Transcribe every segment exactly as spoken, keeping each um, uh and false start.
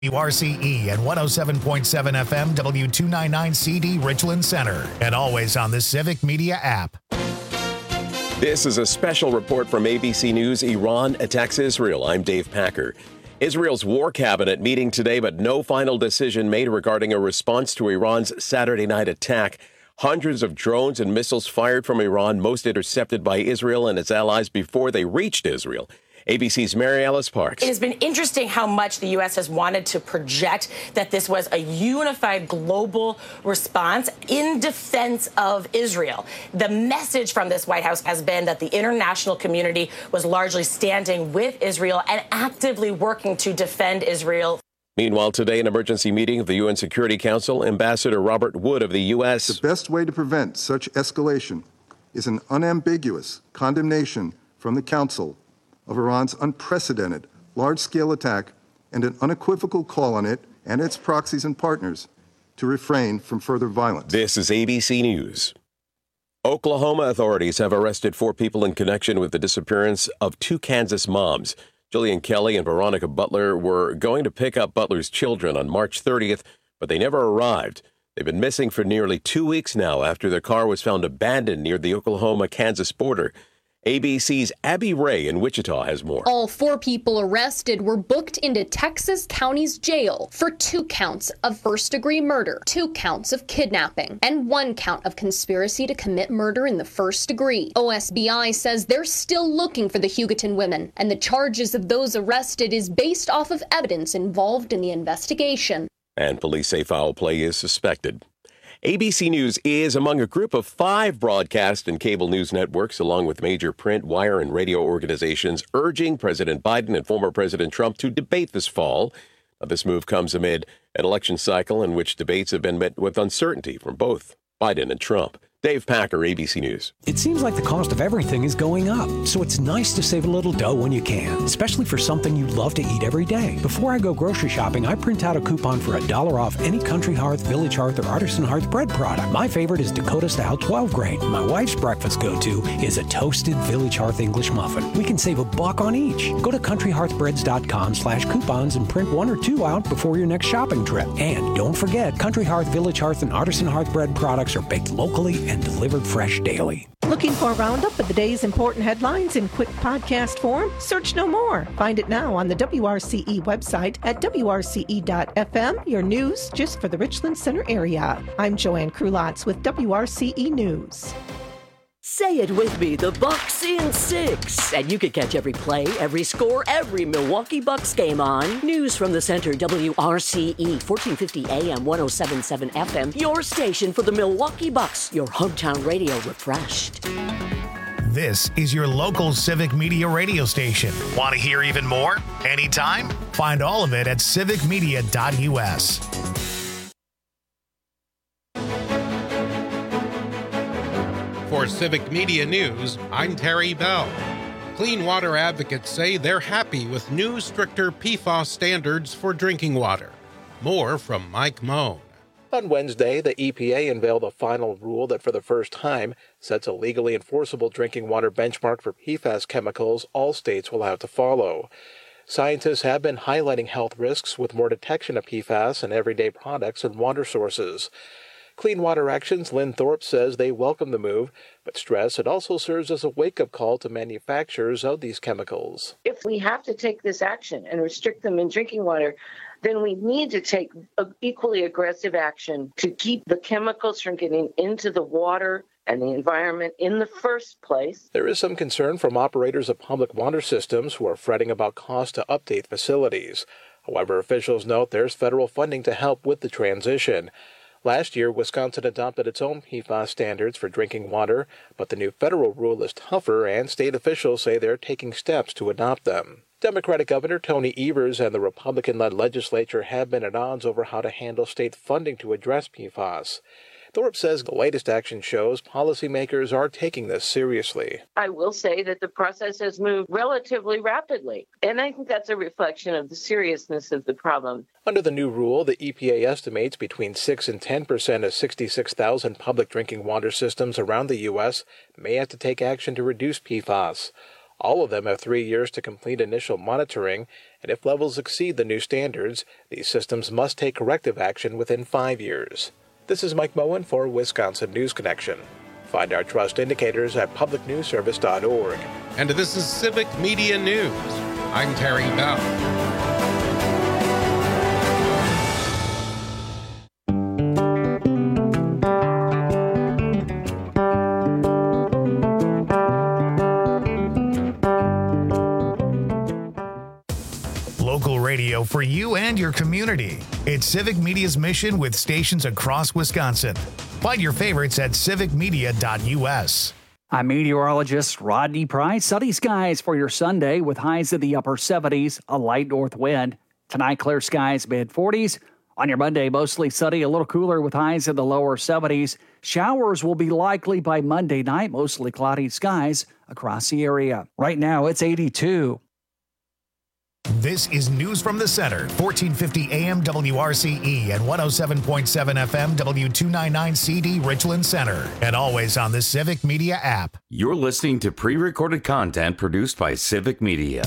W R C E and one oh seven point seven F M W two ninety-nine C D Richland Center, and always on the Civic Media app. This is a special report from A B C News. Iran attacks Israel. I'm Dave Packer. Israel's war cabinet meeting today, but no final decision made regarding a response to Iran's Saturday night attack. Hundreds of drones and missiles fired from Iran, most intercepted by Israel and its allies before they reached Israel. A B C's Mary Alice Parks. It has been interesting how much the U S has wanted to project that this was a unified global response in defense of Israel. The message from this White House has been that the international community was largely standing with Israel and actively working to defend Israel. Meanwhile, today, an emergency meeting of the U N Security Council, Ambassador Robert Wood of the U S. The best way to prevent such escalation is an unambiguous condemnation from the Council of Iran's unprecedented large-scale attack and an unequivocal call on it and its proxies and partners to refrain from further violence. This is A B C News. Oklahoma authorities have arrested four people in connection with the disappearance of two Kansas moms. Jillian Kelly and Veronica Butler were going to pick up Butler's children on March thirtieth, but they never arrived. They've been missing for nearly two weeks now after their car was found abandoned near the Oklahoma-Kansas border. A B C's Abby Ray in Wichita has more. All four people arrested were booked into Texas County's jail for two counts of first-degree murder, two counts of kidnapping, and one count of conspiracy to commit murder in the first degree. O S B I says they're still looking for the Hugoton women, and the charges of those arrested is based off of evidence involved in the investigation. And police say foul play is suspected. A B C News is among a group of five broadcast and cable news networks, along with major print, wire, and radio organizations, urging President Biden and former President Trump to debate this fall. Now, this move comes amid an election cycle in which debates have been met with uncertainty from both Biden and Trump. Dave Packer, A B C News. It seems like the cost of everything is going up, so it's nice to save a little dough when you can, especially for something you love to eat every day. Before I go grocery shopping, I print out a coupon for a dollar off any Country Hearth, Village Hearth, or Artisan Hearth bread product. My favorite is Dakota Style twelve grain. My wife's breakfast go-to is a toasted Village Hearth English muffin. We can save a buck on each. Go to country hearth breads dot com slash coupons and print one or two out before your next shopping trip. And don't forget, Country Hearth, Village Hearth, and Artisan Hearth bread products are baked locally and delivered fresh daily. Looking for a roundup of the day's important headlines in quick podcast form? Search no more. Find it now on the W R C E website at W R C E dot F M, your news just for the Richland Center area. I'm Joanne Krulotz with W R C E News. Say it with me, the Bucks in six. And you can catch every play, every score, every Milwaukee Bucks game on News from the Center, W R C E, fourteen fifty A M, one oh seven point seven F M, your station for the Milwaukee Bucks, your hometown radio refreshed. This is your local Civic Media radio station. Want to hear even more? Anytime? Find all of it at civic media dot U S. For Civic Media News, I'm Terry Bell. Clean water advocates say they're happy with new, stricter P FAS standards for drinking water. More from Mike Moan. On Wednesday, the E P A unveiled a final rule that for the first time sets a legally enforceable drinking water benchmark for P FAS chemicals all states will have to follow. Scientists have been highlighting health risks with more detection of P FAS in everyday products and water sources. Clean Water Action's Lynn Thorpe says they welcome the move, but stress it also serves as a wake-up call to manufacturers of these chemicals. If we have to take this action and restrict them in drinking water, then we need to take equally aggressive action to keep the chemicals from getting into the water and the environment in the first place. There is some concern from operators of public water systems who are fretting about costs to update facilities. However, officials note there's federal funding to help with the transition. Last year, Wisconsin adopted its own P FAS standards for drinking water, but the new federal rule is tougher, and state officials say they're taking steps to adopt them. Democratic Governor Tony Evers and the Republican-led legislature have been at odds over how to handle state funding to address P FAS. Thorpe says the latest action shows policymakers are taking this seriously. I will say that the process has moved relatively rapidly, and I think that's a reflection of the seriousness of the problem. Under the new rule, the E P A estimates between six and ten percent of sixty-six thousand public drinking water systems around the U S may have to take action to reduce P FAS. All of them have three years to complete initial monitoring, and if levels exceed the new standards, these systems must take corrective action within five years. This is Mike Moen for Wisconsin News Connection. Find our trust indicators at public news service dot org. And this is Civic Media News. I'm Terry Bell. Local radio for you and your community. It's Civic Media's mission with stations across Wisconsin. Find your favorites at civic media dot u s. I'm meteorologist Rodney Price. Sunny skies for your Sunday with highs in the upper seventies, a light north wind. Tonight, clear skies, mid forties. On your Monday, mostly sunny, a little cooler with highs in the lower seventies. Showers will be likely by Monday night, mostly cloudy skies across the area. Right now, it's eighty-two. This is News from the Center, fourteen fifty A M W R C E and one oh seven point seven F M W two ninety-nine C D Richland Center, and always on the Civic Media app. You're listening to pre-recorded content produced by Civic Media.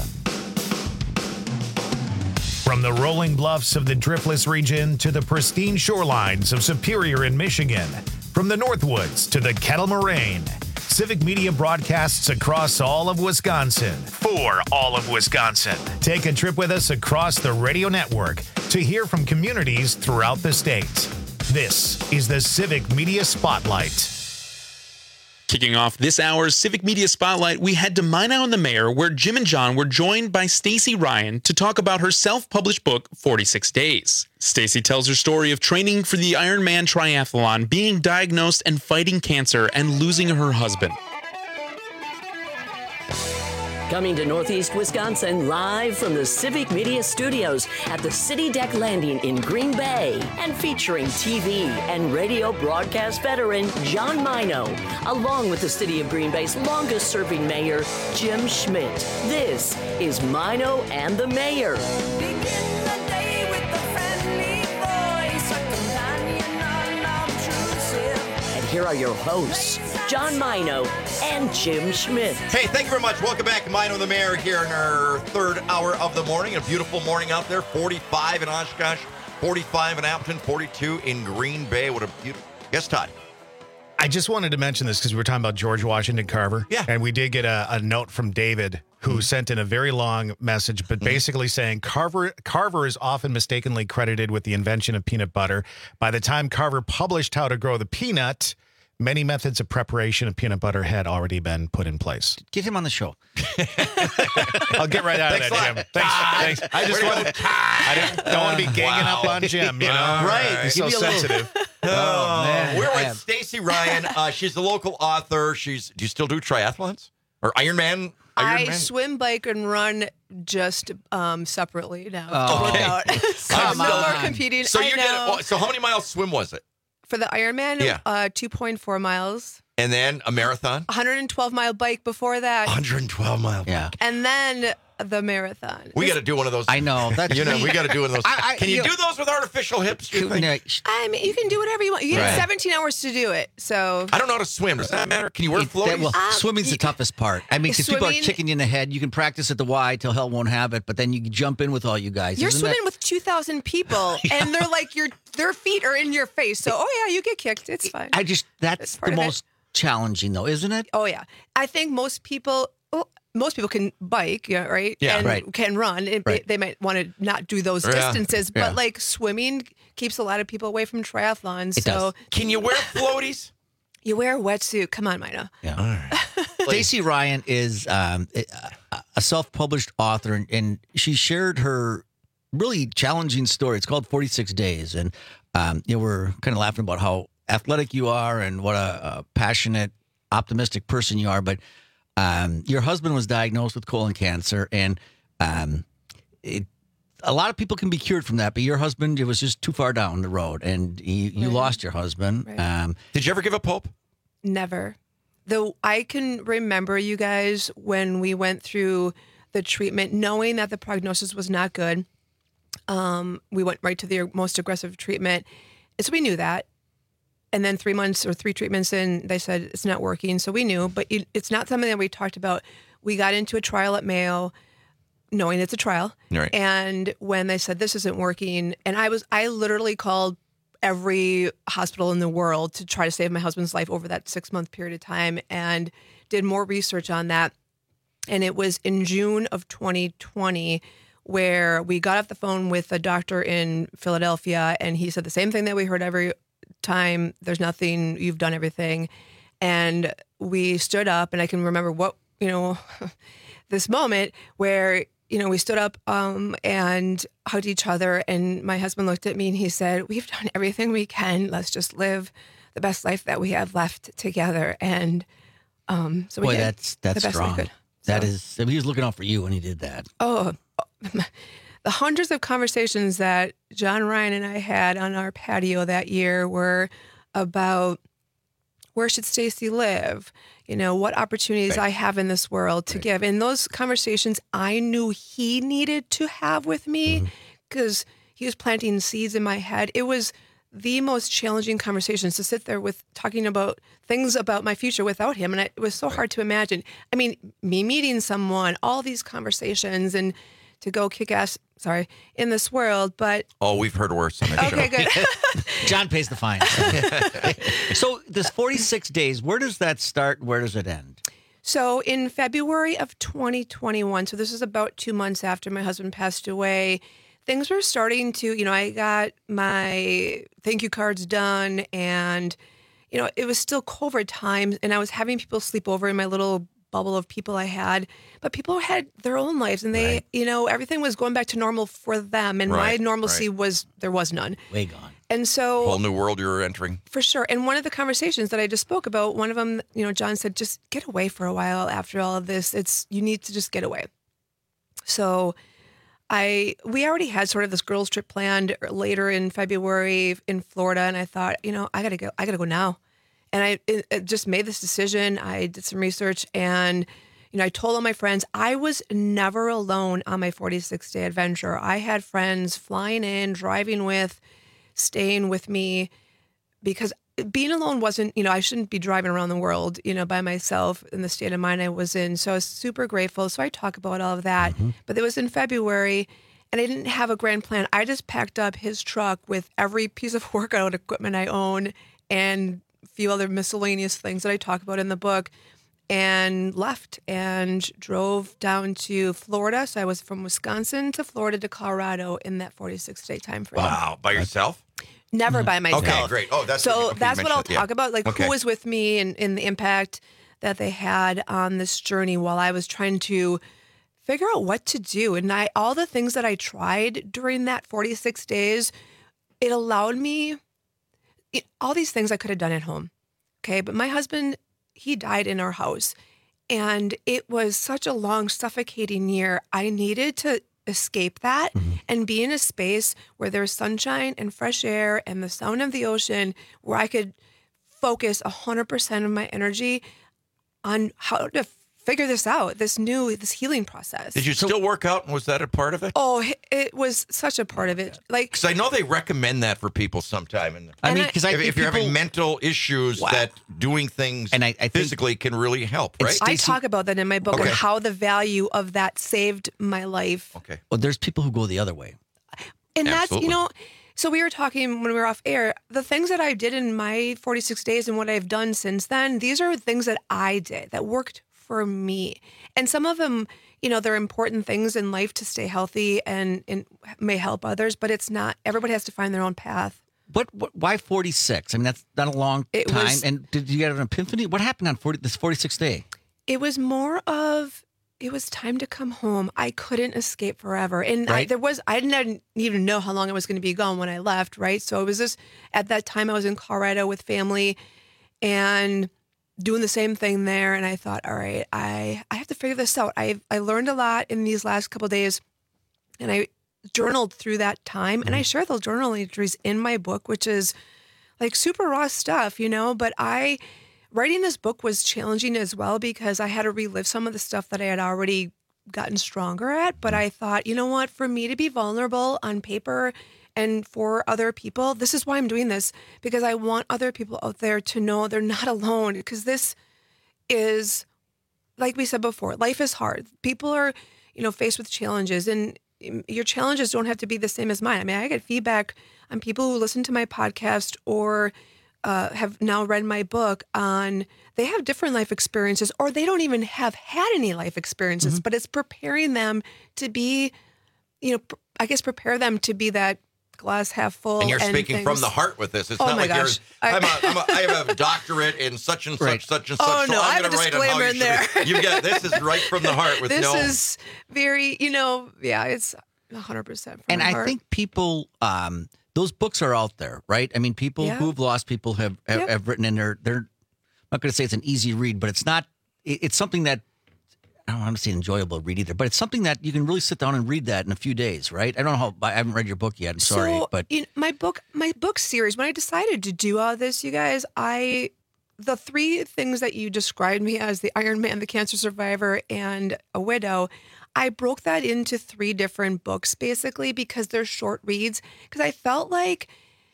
From the rolling bluffs of the Driftless region to the pristine shorelines of Superior in Michigan, from the Northwoods to the Kettle Moraine, Civic Media broadcasts across all of Wisconsin for all of Wisconsin. Take a trip with us across the radio network to hear from communities throughout the state. This is the Civic Media Spotlight. Kicking off this hour's Civic Media Spotlight, we head to Minot and the Mayor, where Jim and John were joined by Stacy Ryan to talk about her self-published book, forty-six days. Stacy tells her story of training for the Ironman Triathlon, being diagnosed and fighting cancer, and losing her husband. Coming to Northeast Wisconsin live from the Civic Media Studios at the City Deck Landing in Green Bay, and featuring T V and radio broadcast veteran John Minot, along with the City of Green Bay's longest-serving mayor, Jim Schmidt. This is Minot and the Mayor. And here are your hosts, John Minot and Jim Schmidt. Hey, thank you very much. Welcome back to Minot and the Mayor here in our third hour of the morning. A beautiful morning out there. forty-five in Oshkosh, forty-five in Appleton, forty-two in Green Bay. What a beautiful... Yes, Todd. I just wanted to mention this because we were talking about George Washington Carver. Yeah. And we did get a, a note from David who mm-hmm. sent in a very long message, but mm-hmm. basically saying Carver Carver is often mistakenly credited with the invention of peanut butter. By the time Carver published How to Grow the Peanut, many methods of preparation of peanut butter had already been put in place. Get him on the show. I'll get right out Thanks of that, Jim. Thanks. Thanks. I just want to, I don't, don't want to be ganging wow. up on Jim, you know? Right. He's so sensitive. Oh, man. We're with Stacy Ryan. Uh, she's the local author. She's. Do you still do triathlons? Or Ironman? Ironman? I swim, bike, and run just um, separately now. Oh, okay. To work out. So Come no on. more competing. So, I you know. did, so how many miles swim was it? For the Ironman, yeah. uh, two point four miles. And then a marathon? one hundred twelve mile bike before that. one hundred twelve mile bike. Yeah. And then the marathon. We got to do one of those. I know. That's you know, we got to do one of those. I, I, can you, you do know, those with artificial hips? Do you think? I mean, you can do whatever you want. You get Right. seventeen hours to do it. So I don't know how to swim. Does that matter? Can you wear It- floaties? that- well, Um, swimming's you- the toughest part. I mean, because people are Swimming- kicking you in the head. You can practice at the Y till hell won't have it, but then you jump in with all you guys. you're Isn't swimming that- with two thousand people, and they're like your their feet are in your face. So oh yeah, you get kicked. It's fine. I just that's It's part the of it. most challenging, though, isn't it? Oh yeah, I think most people. Well, most people can bike, yeah, right? Yeah, and right. can run. It, Right. They might want to not do those Yeah. distances, but Yeah. like swimming keeps a lot of people away from triathlons. It so does. Can you wear floaties? you wear a wetsuit. Come on, Mina. Yeah. All right. Stacey Ryan is um, a- a self-published author, and, and she shared her really challenging story. It's called forty-six days, and um, you know, we're kind of laughing about how athletic you are and what a, a passionate, optimistic person you are. But um, your husband was diagnosed with colon cancer, and um, it, a lot of people can be cured from that. But your husband, it was just too far down the road, and you, you Right. lost your husband. Right. Um, Did you ever give up hope? Never. Though I can remember you guys when we went through the treatment, knowing that the prognosis was not good. Um, we went right to the most aggressive treatment. So we knew that. And then three months or three treatments in, they said it's not working. So we knew, but it- it's not something that we talked about we got into a trial at Mayo, knowing it's a trial. Right. And when they said this isn't working, and I was, I literally called every hospital in the world to try to save my husband's life over that six month period of time, and did more research on that. And it was in June of twenty twenty where we got off the phone with a doctor in Philadelphia, and he said the same thing that we heard every time. There's nothing, you've done everything. And we stood up, and I can remember what, you know, this moment where, you know, we stood up um, and hugged each other, and my husband looked at me and he said, we've done everything we can. Let's just live the best life that we have left together. And um, so we Boy, did that's that's the best strong. we could. That So- is, I mean, he was looking out for you when he did that. Oh, the hundreds of conversations that John Ryan and I had on our patio that year were about where should Stacy live? You know, what opportunities Right. I have in this world to give. And those conversations I knew he needed to have with me because he was planting seeds in my head. It was the most challenging conversations to sit there with talking about things about my future without him. And it was so hard to imagine. I mean, me meeting someone, all these conversations, and to go kick ass, sorry, in this world. But Oh, we've heard worse on this okay, show. good. John pays the fine. So this forty-six days, where does that start? Where does it end? So in February of twenty twenty-one, so this is about two months after my husband passed away, things were starting to, you know, I got my thank you cards done, and, you know, it was still COVID times, and I was having people sleep over in my little bubble of people I had, but people had their own lives, and they, Right. you know, everything was going back to normal for them, and Right, my normalcy right. was, there was none. Way gone. And so Whole new world you're entering. for sure. And one of the conversations that I just spoke about, one of them, you know, John said, just get away for a while after all of this. It's, you need to just get away. So I, we already had sort of this girls trip planned later in February in Florida. And I thought, you know, I gotta go, I gotta go now. And I it, it just made this decision. I did some research, and, you know, I told all my friends I was never alone on my forty-six day adventure. I had friends flying in, driving with, staying with me, because being alone wasn't, you know, I shouldn't be driving around the world, you know, by myself in the state of mind I was in. So I was super grateful. So I talk about all of that. Mm-hmm. But it was in February, and I didn't have a grand plan. I just packed up his truck with every piece of workout equipment I own and a few other miscellaneous things that I talk about in the book, and left and drove down to Florida. So I was from Wisconsin to Florida to Colorado in that forty-six day time frame. Wow. By yourself? Never by myself. Okay, great. Oh, that's so okay, that's you what I'll mentioned it, yeah. talk about, like Okay. who was with me and, and the impact that they had on this journey while I was trying to figure out what to do. And I, all the things that I tried during that forty-six days, it allowed me it, all these things I could have done at home. Okay, but my husband, he died in our house, and it was such a long, suffocating year. I needed to escape that and be in a space where there's sunshine and fresh air and the sound of the ocean, where I could focus one hundred percent of my energy on how to figure this out, this new, this healing process. Did you still work out, and was that a part of it? Oh, it was such a part of it. Like, Because I know they recommend that for people sometime. And I mean, because I if, think if you're having people- mental issues, Wow. that doing things And I- I think- physically can really help, right? I talk about that in my book, Okay. and how the value of that saved my life. Okay. Well, there's people who go the other way. And that's, Absolutely. you know, so we were talking when we were off air, the things that I did in my forty-six days and what I've done since then, these are things that I did that worked for me. And some of them, you know, they're important things in life to stay healthy and, and may help others, but it's not, everybody has to find their own path. What, what? Why forty-six? I mean, that's not a long It time. was- and did you get an epiphany? What happened on forty, this forty-six day? It was more of, it was time to come home. I couldn't escape forever. And I, Right. there was, I didn't even know how long I was going to be gone when I left, right? So it was just, at that time I was in Colorado with family and doing the same thing there. And I thought, all right, I, I have to figure this out. I I learned a lot in these last couple of days, and I journaled through that time. And I share those journal entries in my book, which is like super raw stuff, you know, but I, writing this book was challenging as well because I had to relive some of the stuff that I had already gotten stronger at. But I thought, you know what, for me to be vulnerable on paper and for other people, this is why I'm doing this, because I want other people out there to know they're not alone, because this is like we said before, life is hard. People are, you know, faced with challenges, and your challenges don't have to be the same as mine. I mean, I get feedback on people who listen to my podcast or uh, have now read my book on they have different life experiences, or they don't even have had any life experiences, mm-hmm. but it's preparing them to be, you know, pr- I guess prepare them to be that glass half full. And you're and speaking things. from the heart with this. It's oh not my like gosh. you're, I'm a, I'm a, I have a doctorate in such and such, right. such and such. Oh, so no, I'm I have gonna a write on how disclaimer you in there. should be. You get this is right from the heart with this no. This is very, you know, yeah, it's one hundred percent from And my I heart. think people, um, those books are out there, right? I mean, people Yeah. who've lost people have have, Yep. have written in there. They're I'm not going to say it's an easy read, but it's not. it- It's something that I don't want to say enjoyable read either, but it's something that you can really sit down and read that in a few days, right? I don't know how. I haven't read your book yet. I'm sorry, so, but you know, my book, my book series. When I decided to do all this, you guys, I the three things that you described me as, the Iron Man, the cancer survivor, and a widow, I broke that into three different books basically because they're short reads. Because I felt like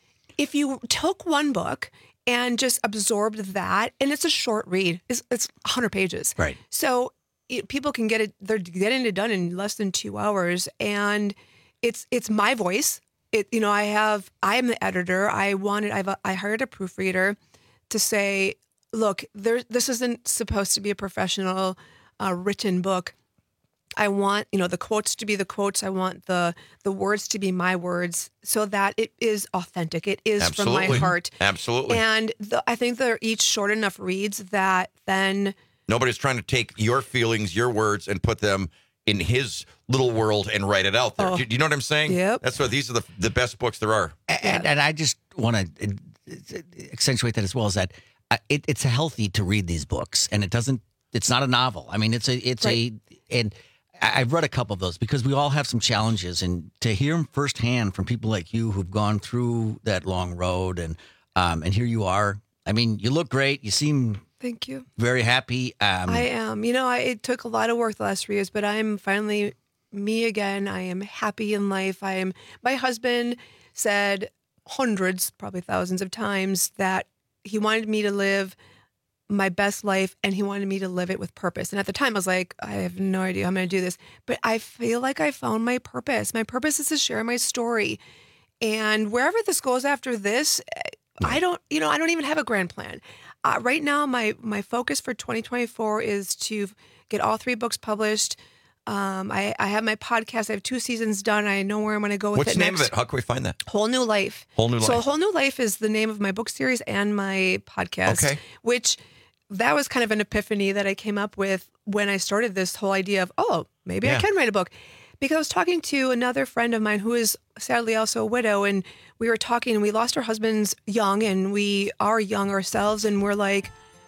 if you took one book and just absorbed that, and it's a short read, it's, it's one hundred pages, right? So it, people can get it; they're getting it done in less than two hours, and it's it's my voice. It you know I have I am the editor. I wanted I've I hired a proofreader to say, look, there this isn't supposed to be a professional uh, written book. I want, you know, the quotes to be the quotes. I want the the words to be my words so that it is authentic. It is Absolutely. from my heart. Absolutely. And the, I think they're each short enough reads that then... Nobody's trying to take your feelings, your words, and put them in his little world and write it out there. Oh. Do, do you know what I'm saying? Yep. That's what these are the, the best books there are. And, and I just want to accentuate that as well, is that uh, it, it's healthy to read these books, and it doesn't. It's not a novel. I mean, it's a. It's Right. a. And I- I've read a couple of those because we all have some challenges, and to hear them firsthand from people like you who've gone through that long road, and um, and here you are. I mean, you look great. You seem Thank you. very happy. Um, I am. You know, I, it took a lot of work the last three years, but I'm finally me again. I am happy in life. I am. My husband said hundreds, probably thousands of times that he wanted me to live my best life and he wanted me to live it with purpose. And at the time I was like, I have no idea how I'm going to do this, but I feel like I found my purpose. My purpose is to share my story. And wherever this goes after this, I don't, you know, I don't even have a grand plan. Uh, right now, my my focus for twenty twenty-four is to get all three books published. Um, I, I have my podcast. I have two seasons done. I know where I'm going to go with What's it the name next. of it? How can we find that? Whole New Life. Whole New So Life. Whole New Life is the name of my book series and my podcast. Okay. Which that was kind of an epiphany that I came up with when I started this whole idea of, oh, maybe Yeah. I can write a book. Because I was talking to another friend of mine who is sadly also a widow, and we were talking, and we lost our husbands young, and we are young ourselves, and we're like,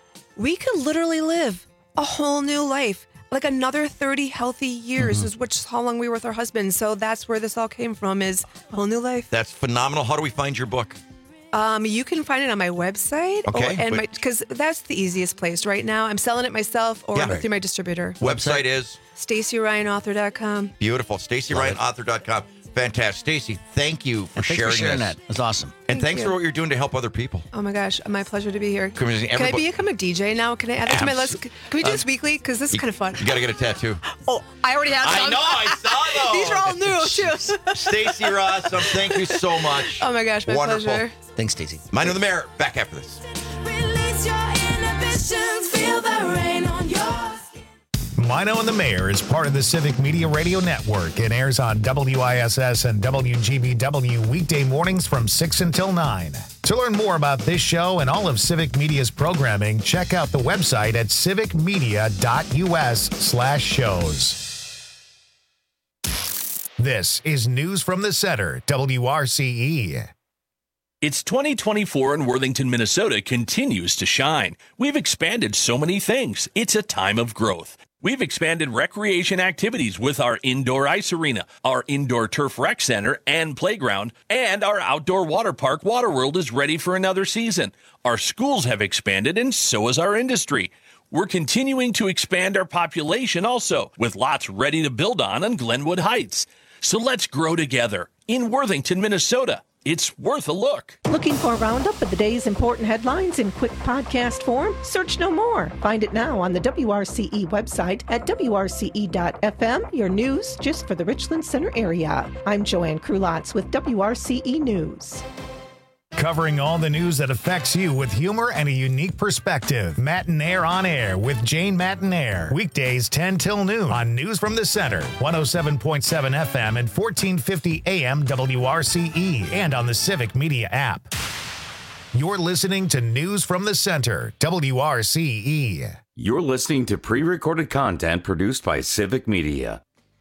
we could literally live a whole new life, like another thirty healthy years, Mm-hmm. is which is how long we were with our husbands. So that's where this all came from, is a whole new life. That's phenomenal. How do we find your book? Um, you can find it on my website, Okay, or, and but- my because that's the easiest place right now. I'm selling it myself or Yeah. through my distributor. Website is Stacy Ryan Author dot com. beautiful. Stacy Ryan Author dot com. Fantastic. Stacy, thank you for and thanks sharing, for sharing this. that. That's awesome. And Thank thanks you. for what you're doing to help other people. Oh my gosh, my pleasure to be here. Come on, Can I everybody- be become a D J now? Can I add that to my list? Abso- Can we do this Uh, weekly? Because this is kind of fun. You got to get a tattoo. Oh, I already have I some. know, I saw those. These are all new too. Stacy Rossum, thank you so much. Oh my gosh, my Wonderful. pleasure. Thanks, Stacey. Mind on the Mayor, back after this. Release your inhibitions, feel the rain on your Mino and the Mayor is part of the Civic Media Radio Network and airs on W I S S and W G B W weekday mornings from six until nine. To learn more about this show and all of Civic Media's programming, check out the website at civicmedia.us slash shows. This is News from the Center, W R C E. It's twenty twenty-four and Worthington, Minnesota continues to shine. We've expanded so many things. It's a time of growth. We've expanded recreation activities with our indoor ice arena, our indoor turf rec center and playground, and our outdoor water park, Waterworld, is ready for another season. Our schools have expanded, and so has our industry. We're continuing to expand our population also, with lots ready to build on in Glenwood Heights. So let's grow together in Worthington, Minnesota. It's worth a look. Looking for a roundup of the day's important headlines in quick podcast form? Search no more. Find it now on the W R C E website at W R C E dot F M, your news just for the Richland Center area. I'm Joanne Krulotz with W R C E News. Covering all the news that affects you with humor and a unique perspective. Matinaire on Air with Jane Matinaire. Weekdays ten till noon on News from the Center, one oh seven point seven F M and fourteen fifty A M W R C E, and on the Civic Media app. You're listening to News from the Center, W R C E. You're listening to pre-recorded content produced by Civic Media.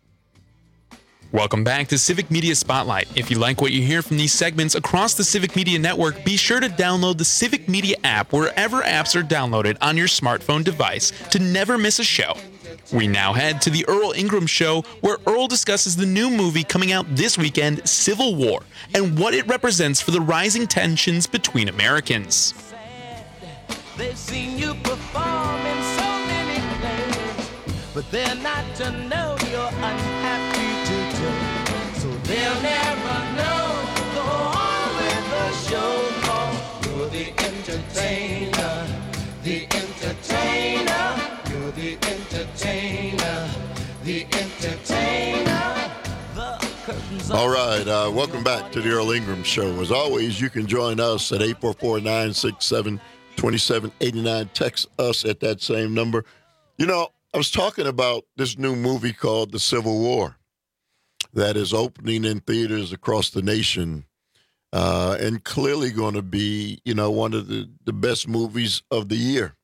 Welcome back to Civic Media Spotlight. If you like what you hear from these segments across the Civic Media Network, be sure to download the Civic Media app wherever apps are downloaded on your smartphone device to never miss a show. We now head to the Earl Ingram Show, where Earl discusses the new movie coming out this weekend, Civil War, and what it represents for the rising tensions between Americans. They've seen you perform in so many plays, but they're not to know you're unhappy today. So they'll never know. Go on with the show, cause you're the entertainer, the entertainer, you're the entertainer, the entertainer. The curtains All right, uh, welcome back to the Earl Ingram Show. As always, you can join us at eight four four, nine six seven, two seven eight nine. Text us at that same number. You know, I was talking about this new movie called The Civil War that is opening in theaters across the nation uh, and clearly going to be, you know, one of the, the best movies of the year.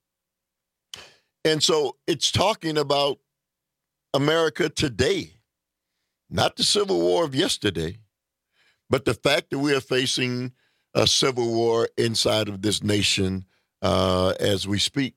And so it's talking about America today, not the Civil War of yesterday, but the fact that we are facing a civil war inside of this nation uh, as we speak.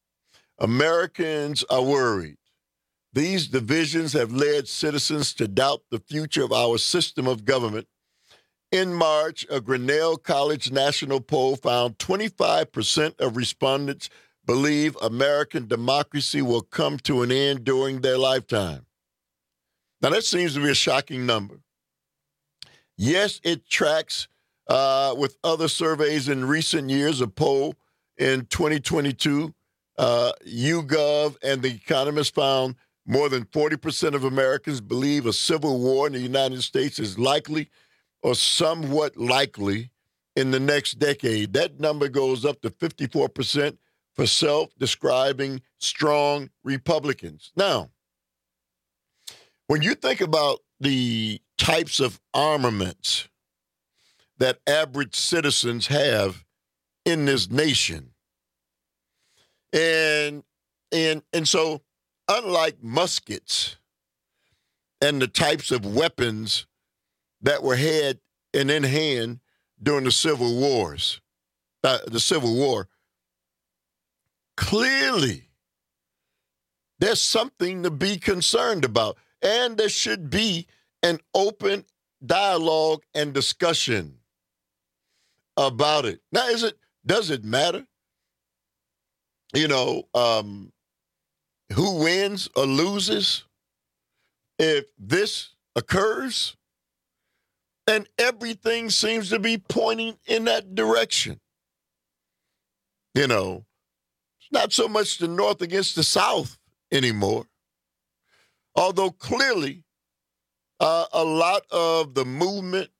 Americans are worried. These divisions have led citizens to doubt the future of our system of government. In March, a Grinnell College national poll found twenty-five percent of respondents believe American democracy will come to an end during their lifetime. Now, that seems to be a shocking number. Yes, it tracks uh, with other surveys in recent years. A poll in twenty twenty-two, uh, YouGov and The Economist found more than forty percent of Americans believe a civil war in the United States is likely or somewhat likely in the next decade. That number goes up to fifty-four percent for self-describing strong Republicans. Now, when you think about the types of armaments that average citizens have in this nation, and and and so unlike muskets and the types of weapons that were had and in hand during the Civil Wars, uh, the Civil War, clearly there's something to be concerned about. And there should be an open dialogue and discussion about it. Now, is it, does it matter? You know, um, who wins or loses if this occurs? And everything seems to be pointing in that direction. You know, it's not so much the North against the South anymore. Although clearly uh, a lot of the movement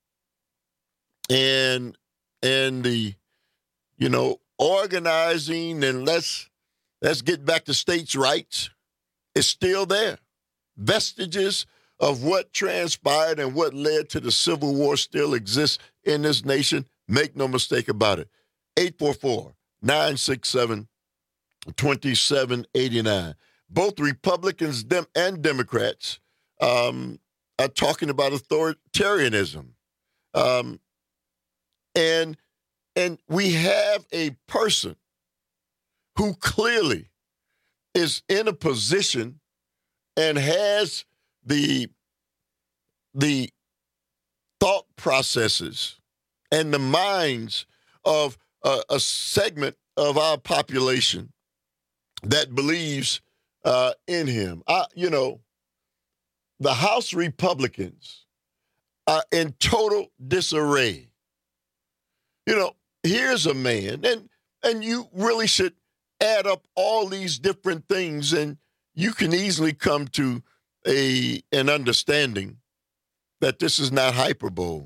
and and the, you know, organizing and let's let's get back to states' rights is still there. Vestiges of what transpired and what led to the Civil War still exists in this nation. Make no mistake about it. eight four four, nine six seven, two seven eight nine. Both Republicans dem- and Democrats um, are talking about authoritarianism. Um, and, and we have a person who clearly is in a position and has the, the thought processes and the minds of a, a segment of our population that believes uh, in him. I, you know, the House Republicans are in total disarray. You know, here's a man, and and you really should add up all these different things, and you can easily come to a an understanding that this is not hyperbole.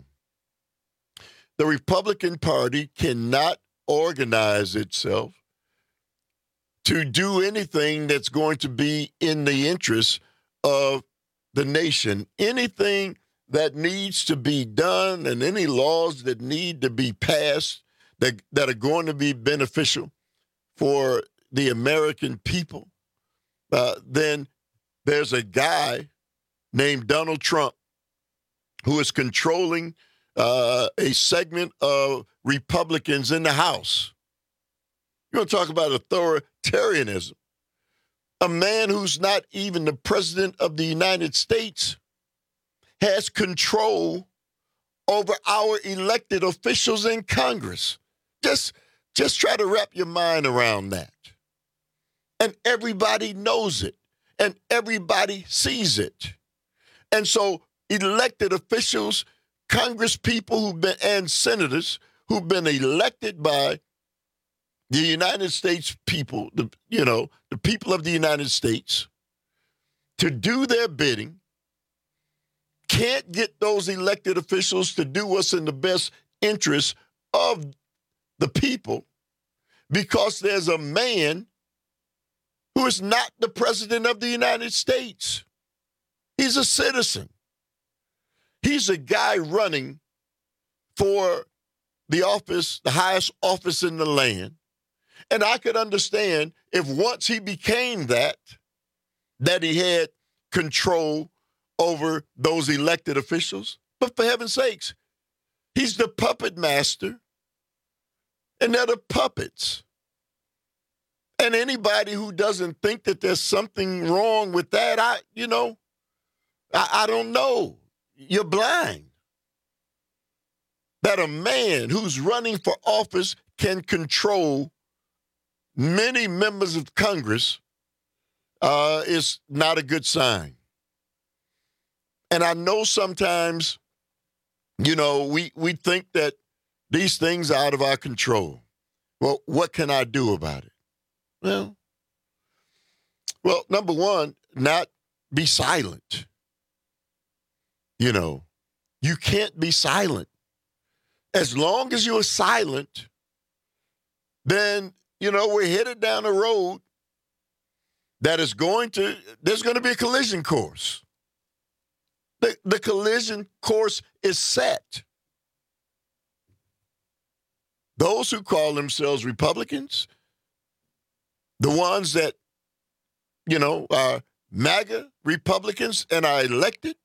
The Republican Party cannot organize itself to do anything that's going to be in the interest of the nation. Anything that needs to be done and any laws that need to be passed that, that are going to be beneficial for the American people, uh, then there's a guy named Donald Trump who is controlling uh, a segment of Republicans in the House. You're going to talk about authoritarianism. A man who's not even the president of the United States has control over our elected officials in Congress. Just, just try to wrap your mind around that. And everybody knows it, and everybody sees it. And so elected officials, Congress people who've been, and senators who've been elected by the United States people, the, you know, the people of the United States, to do their bidding, can't get those elected officials to do what's in the best interest of the people because there's a man who is not the president of the United States. He's a citizen. He's a guy running for the office, the highest office in the land. And I could understand if once he became that, that he had control over those elected officials. But for heaven's sakes, he's the puppet master, and they're the puppets. And anybody who doesn't think that there's something wrong with that, I, you know, I, I don't know. You're blind. That a man who's running for office can control many members of Congress uh, is not a good sign. And I know sometimes, you know, we, we think that these things are out of our control. Well, what can I do about it? Well, well, number one, not be silent. You know, you can't be silent. As long as you're silent, then, you know, we're headed down a road that is going to, there's going to be a collision course. The, the collision course is set. Those who call themselves Republicans, the ones that, you know, are MAGA Republicans and are elected,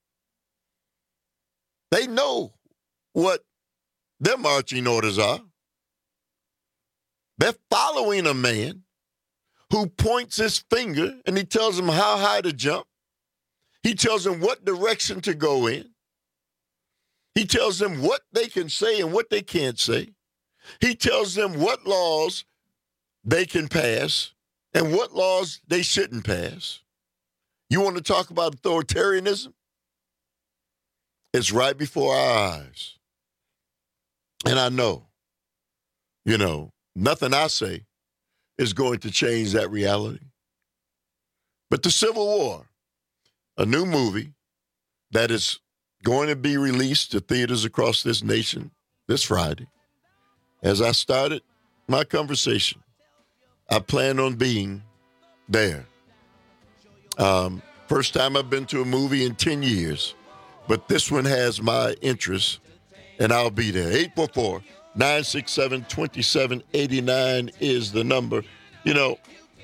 they know what their marching orders are. They're following a man who points his finger and he tells them how high to jump. He tells them what direction to go in. He tells them what they can say and what they can't say. He tells them what laws they can pass and what laws they shouldn't pass. You want to talk about authoritarianism? It's right before our eyes. And I know, you know, nothing I say is going to change that reality. But the Civil War, a new movie that is going to be released to theaters across this nation this Friday. As I started my conversation, I plan on being there. Um, first time I've been to a movie in ten years, but this one has my interest, and I'll be there. eight four four, nine six seven, two seven eight nine is the number. You know,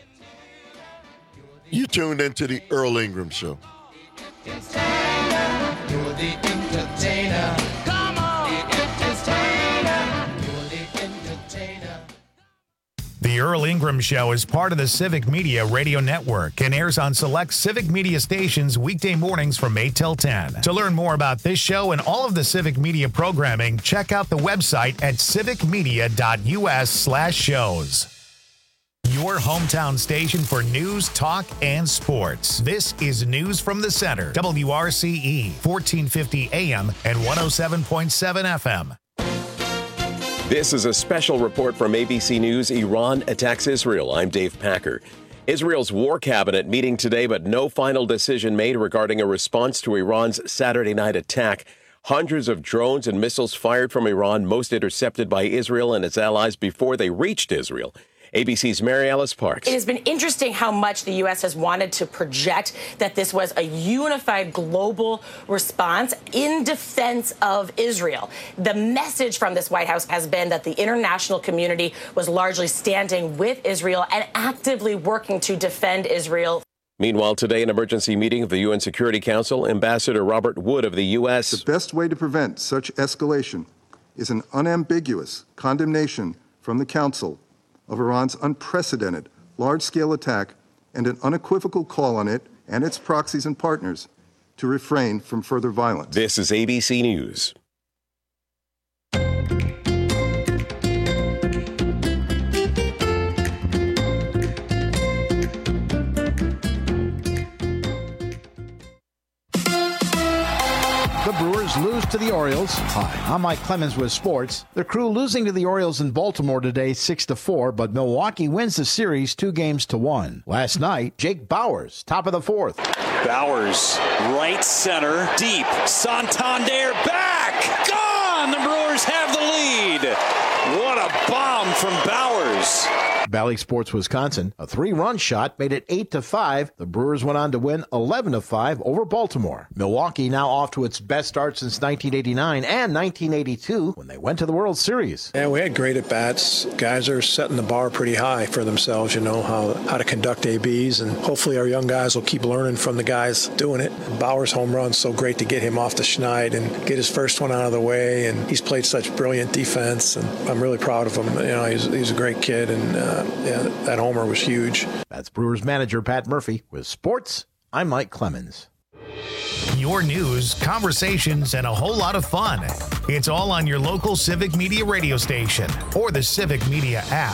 you tuned into the Earl Ingram Show. Entertainer, you're the entertainer. Come on, the entertainer, you're the entertainer. The Earl Ingram Show is part of the Civic Media Radio Network and airs on select Civic Media stations weekday mornings from eight till ten. To learn more about this show and all of the Civic Media programming, check out the website at civicmedia.us slash shows. your hometown station for news, talk, and sports. This is News from the Center, W R C E, fourteen fifty A M and one oh seven point seven F M. This is a special report from A B C News. Iran attacks Israel. I'm Dave Packer. Israel's war cabinet meeting today, but no final decision made regarding a response to Iran's Saturday night attack. Hundreds of drones and missiles fired from Iran, most intercepted by Israel and its allies before they reached Israel. A B C's Mary Alice Parks. It has been interesting how much the U S has wanted to project that this was a unified global response in defense of Israel. The message from this White House has been that the international community was largely standing with Israel and actively working to defend Israel. Meanwhile, today, an emergency meeting of the U N Security Council, Ambassador Robert Wood of the U S. The best way to prevent such escalation is an unambiguous condemnation from the Council of Iran's unprecedented large-scale attack and an unequivocal call on it and its proxies and partners to refrain from further violence. This is A B C News. The Brewers lose to the Orioles. Hi, I'm Mike Clemens with sports. The Crew losing to the Orioles in Baltimore today six to four, but Milwaukee wins the series two games to one. Last night, Jake Bauers, top of the fourth. Bauers, right center, deep. Santander back! Gone! The Brewers have the lead. What a bomb from Bauers. Bally Sports Wisconsin, a three-run shot made it eight to five. The Brewers went on to win eleven to five over Baltimore. Milwaukee now off to its best start since nineteen eighty-nine and nineteen eighty-two when they went to the World Series. Yeah, we had great at-bats. Guys are setting the bar pretty high for themselves, you know, how, how to conduct A Bs, and hopefully our young guys will keep learning from the guys doing it. Bauer's home run, so great to get him off the schneid and get his first one out of the way, and he's played such brilliant defense, and I'm really proud of him. You know, he's, he's a great kid, and uh, yeah, that homer was huge. That's Brewers manager Pat Murphy. With sports, I'm Mike Clemens. Your news, conversations, and a whole lot of fun. It's all on your local Civic Media radio station or the Civic Media app.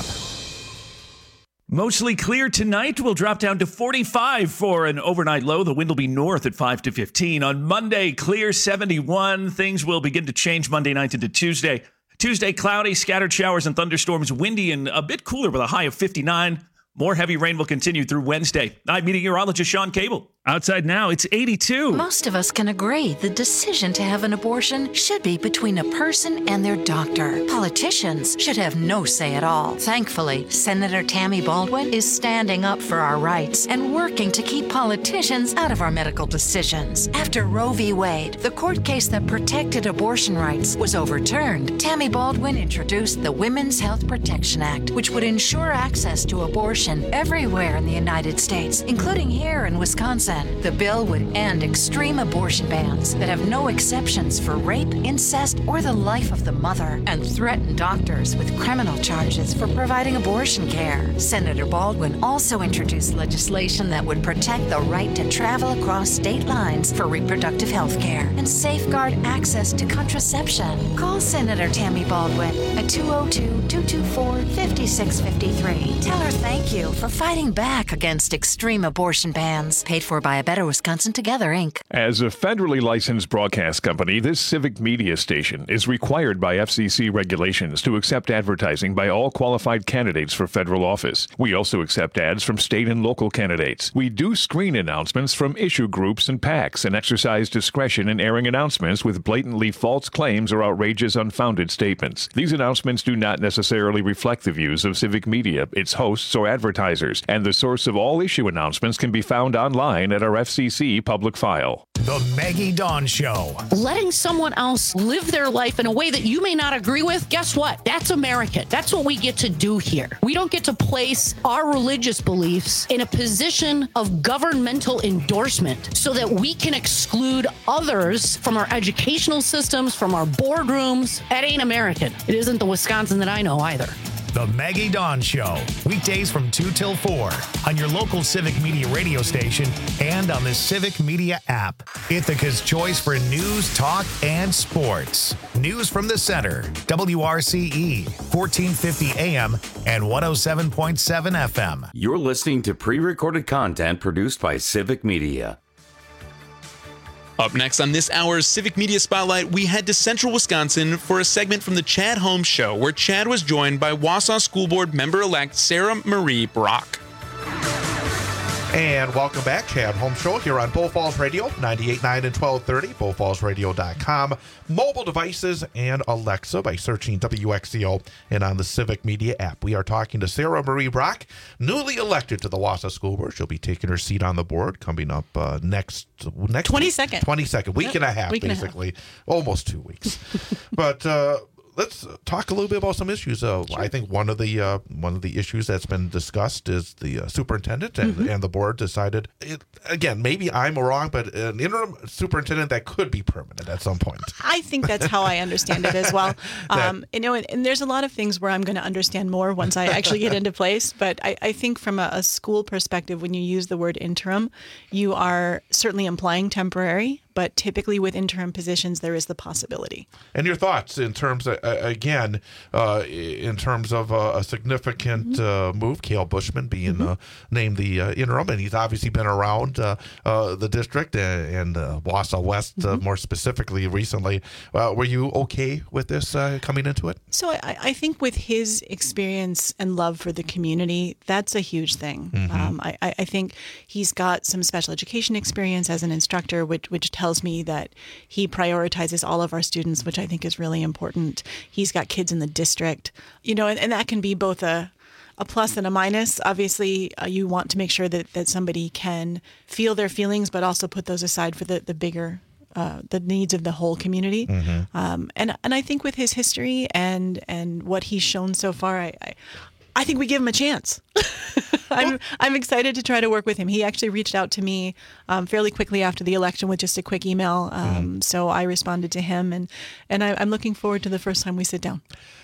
Mostly clear tonight. We'll drop down to forty-five for an overnight low. The wind will be north at five to fifteen. On Monday, clear seventy-one. Things will begin to change Monday night into Tuesday. Tuesday, cloudy, scattered showers and thunderstorms, windy and a bit cooler with a high of fifty-nine. More heavy rain will continue through Wednesday. I'm meteorologist Sean Cable. Outside now, it's eighty-two. Most of us can agree the decision to have an abortion should be between a person and their doctor. Politicians should have no say at all. Thankfully, Senator Tammy Baldwin is standing up for our rights and working to keep politicians out of our medical decisions. After Roe v. Wade, the court case that protected abortion rights, was overturned, Tammy Baldwin introduced the Women's Health Protection Act, which would ensure access to abortion everywhere in the United States, including here in Wisconsin. The bill would end extreme abortion bans that have no exceptions for rape, incest, or the life of the mother, and threaten doctors with criminal charges for providing abortion care. Senator Baldwin also introduced legislation that would protect the right to travel across state lines for reproductive health care and safeguard access to contraception. Call Senator Tammy Baldwin at two oh two, two two four, five six five three. Tell her thank you for fighting back against extreme abortion bans. Paid for by A Better Wisconsin Together, Incorporated. As a federally licensed broadcast company, this Civic Media station is required by F C C regulations to accept advertising by all qualified candidates for federal office. We also accept ads from state and local candidates. We do screen announcements from issue groups and PACs and exercise discretion in airing announcements with blatantly false claims or outrageous, unfounded statements. These announcements do not necessarily reflect the views of Civic Media, its hosts, or advertisers, and the source of all issue announcements can be found online at our F C C public file. The Maggie Dawn Show. Letting someone else live their life in a way that you may not agree with, guess what? That's American. That's what we get to do here. We don't get to place our religious beliefs in a position of governmental endorsement so that we can exclude others from our educational systems, from our boardrooms. That ain't American. It isn't the Wisconsin that I know either. The Maggie Dawn Show, weekdays from two till four on your local Civic Media radio station and on the Civic Media app. Ithaca's choice for news, talk, and sports. News from the center, W R C E, fourteen fifty A M and one oh seven point seven F M. You're listening to pre-recorded content produced by Civic Media. Up next on this hour's Civic Media Spotlight, we head to Central Wisconsin for a segment from the Chad Holmes Show, where Chad was joined by Wausau School Board member-elect Sarah Marie Brock. And welcome back, Chad Holmes Show here on Bull Falls Radio, ninety-eight point nine and twelve thirty, bull falls radio dot com, mobile devices, and Alexa by searching W X C O and on the Civic Media app. We are talking to Sarah Marie Brock, newly elected to the Wausau School Board. She'll be taking her seat on the board coming up uh, next next twenty-second. twenty-second, week Yep. and a half, Week and a basically. Almost two weeks. But uh, let's talk a little bit about some issues. Uh, sure. I think one of the uh, one of the issues that's been discussed is the uh, superintendent, and, mm-hmm. and the board decided, it, again, maybe I'm wrong, but an interim superintendent that could be permanent at some point. I think that's how I understand it as well. Um, you know, and, and there's a lot of things where I'm going to understand more once I actually get into place. But I, I think from a, a school perspective, when you use the word interim, you are certainly implying temporary. But typically with interim positions, there is the possibility. And your thoughts in terms of, uh, again, uh, in terms of uh, a significant mm-hmm. uh, move, Cale Bushman being mm-hmm. uh, named the uh, interim, and he's obviously been around uh, uh, the district and, and uh, Wausau West mm-hmm. uh, more specifically recently. Uh, were you okay with this uh, coming into it? So I, I think with his experience and love for the community, that's a huge thing. Mm-hmm. Um, I, I think he's got some special education experience as an instructor, which, which tells me that he prioritizes all of our students, which I think is really important. He's got kids in the district, you know, and, and that can be both a a plus and a minus. Obviously, uh, you want to make sure that, that somebody can feel their feelings, but also put those aside for the, the bigger Uh, the needs of the whole community. Mm-hmm. Um, and and I think with his history and and what he's shown so far, I, I, I think we give him a chance. I'm I'm excited to try to work with him. He actually reached out to me um, fairly quickly after the election with just a quick email. Um, mm-hmm. So I responded to him, and, and I, I'm looking forward to the first time we sit down.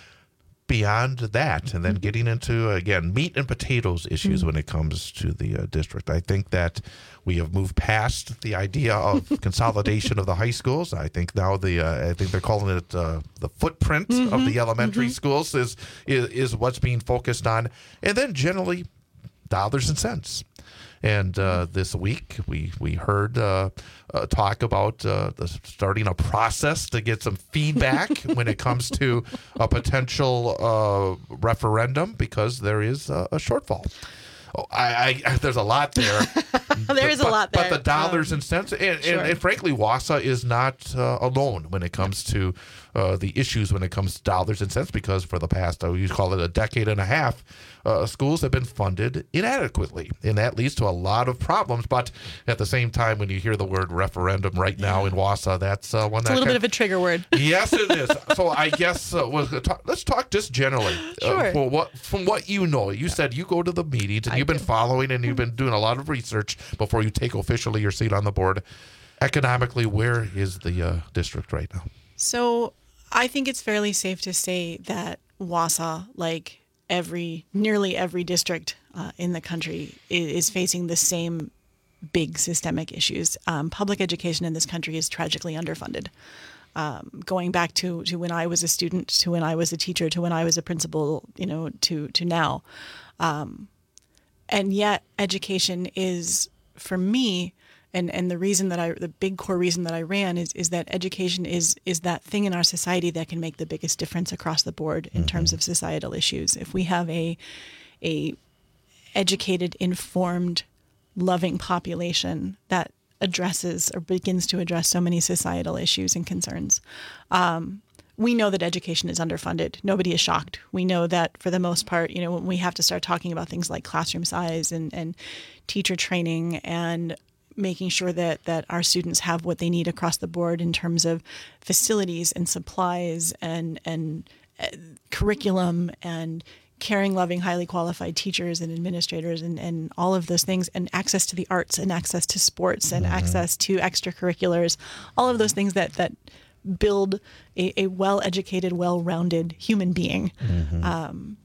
Beyond that, and then getting into, again, meat and potatoes issues mm-hmm. when it comes to the uh, district. I think that we have moved past the idea of consolidation of the high schools. I think now the uh, I think they're calling it uh, the footprint mm-hmm. of the elementary mm-hmm. schools is, is is what's being focused on, and then generally dollars and cents. And uh, this week, we we heard uh, uh, talk about uh, the, starting a process to get some feedback when it comes to a potential uh, referendum, because there is a, a shortfall. Oh, I, I, there's a lot there. there is but, a lot there. But the dollars um, and cents, and, sure. and, and frankly, Wausau is not uh, alone when it comes to uh, the issues when it comes to dollars and cents, because for the past, I would call it a decade and a half, uh, schools have been funded inadequately, and that leads to a lot of problems. But at the same time, when you hear the word referendum right now in Wausau, that's uh, one it's that a little can, bit of a trigger word. Yes, it is. So I guess uh, we'll talk, let's talk just generally. Sure. Uh, for what, from what you know, you said you go to the meetings and I you've been do. following and you've been doing a lot of research before you take officially your seat on the board. Economically, where is the uh, district right now? So I think it's fairly safe to say that Wausau, like every nearly every district uh, in the country, is, is facing the same big systemic issues. Um, public education in this country is tragically underfunded. Um, going back to, to when I was a student, to when I was a teacher, to when I was a principal, you know, to to now. Um, and yet education is, for me, and, and the reason that I, the big core reason that I ran is is that education is is that thing in our society that can make the biggest difference across the board in mm-hmm. terms of societal issues. If we have a a educated, informed, loving population that addresses or begins to address so many societal issues and concerns. Um, we know that education is underfunded. Nobody is shocked. We know that for the most part, you know, when we have to start talking about things like classroom size and, and teacher training and making sure that, that our students have what they need across the board in terms of facilities and supplies and, and uh, curriculum and caring, loving, highly qualified teachers and administrators and, and all of those things, and access to the arts and access to sports and mm-hmm. access to extracurriculars, all of those things that, that build a, a well-educated, well-rounded human being. Mm-hmm. Um,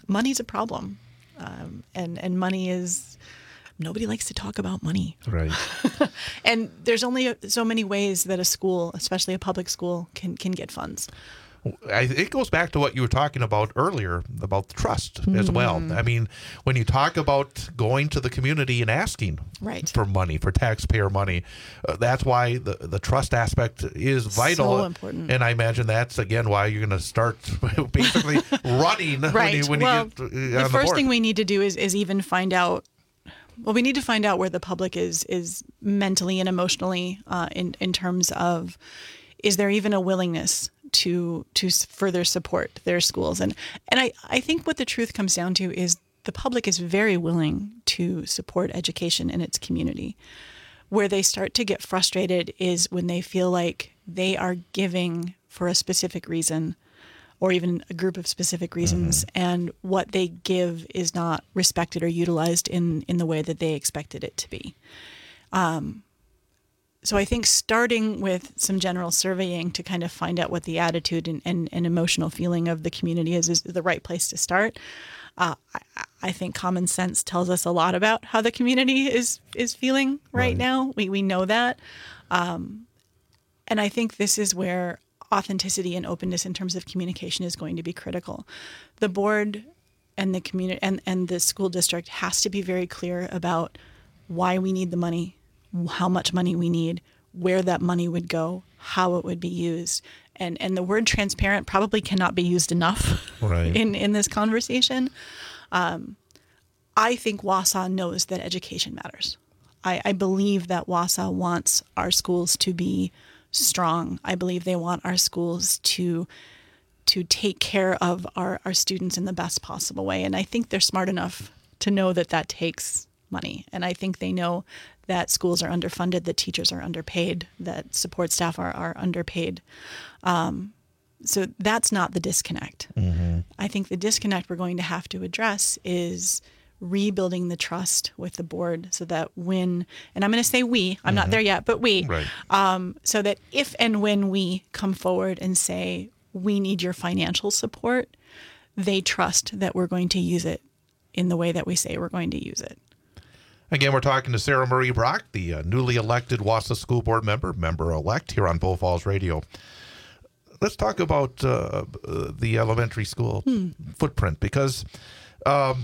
money's a problem. Um, and, and money is, nobody likes to talk about money. Right. And there's only so many ways that a school, especially a public school, can, can get funds. I, it goes back to what you were talking about earlier about trust mm-hmm. as well. I mean, when you talk about going to the community and asking right. for money, for taxpayer money, uh, that's why the, the trust aspect is vital. So important. And I imagine that's, again, why you're going to start basically running right. when you, when well, you get uh, on the the first board. thing we need to do is, is even find out Well, we need to find out where the public is is mentally and emotionally uh, in in terms of, is there even a willingness to to further support their schools? And and I, I think what the truth comes down to is the public is very willing to support education in its community. Where they start to get frustrated is when they feel like they are giving for a specific reason, or even a group of specific reasons, mm-hmm. and what they give is not respected or utilized in, in the way that they expected it to be. Um, so I think starting with some general surveying to kind of find out what the attitude and, and, and emotional feeling of the community is, is the right place to start. Uh, I, I think common sense tells us a lot about how the community is is feeling right, right. now. We, we know that. Um, and I think this is where authenticity and openness in terms of communication is going to be critical. The board and the community and, and the school district has to be very clear about why we need the money, how much money we need, where that money would go, how it would be used. And and the word transparent probably cannot be used enough right. in, in this conversation. Um, I think Wausau knows that education matters. I, I believe that Wausau wants our schools to be strong. I believe they want our schools to to take care of our, our students in the best possible way. And I think they're smart enough to know that that takes money. And I think they know that schools are underfunded, that teachers are underpaid, that support staff are, are underpaid. Um, so that's not the disconnect. Mm-hmm. I think the disconnect we're going to have to address is rebuilding the trust with the board so that when, and I'm going to say we, I'm mm-hmm. not there yet, but we, right. um, so that if and when we come forward and say, we need your financial support, they trust that we're going to use it in the way that we say we're going to use it. Again, we're talking to Sarah Marie Brock, the uh, newly elected Wausau School Board member, member-elect here on Bow Falls Radio. Let's talk about uh, the elementary school hmm. footprint, because um,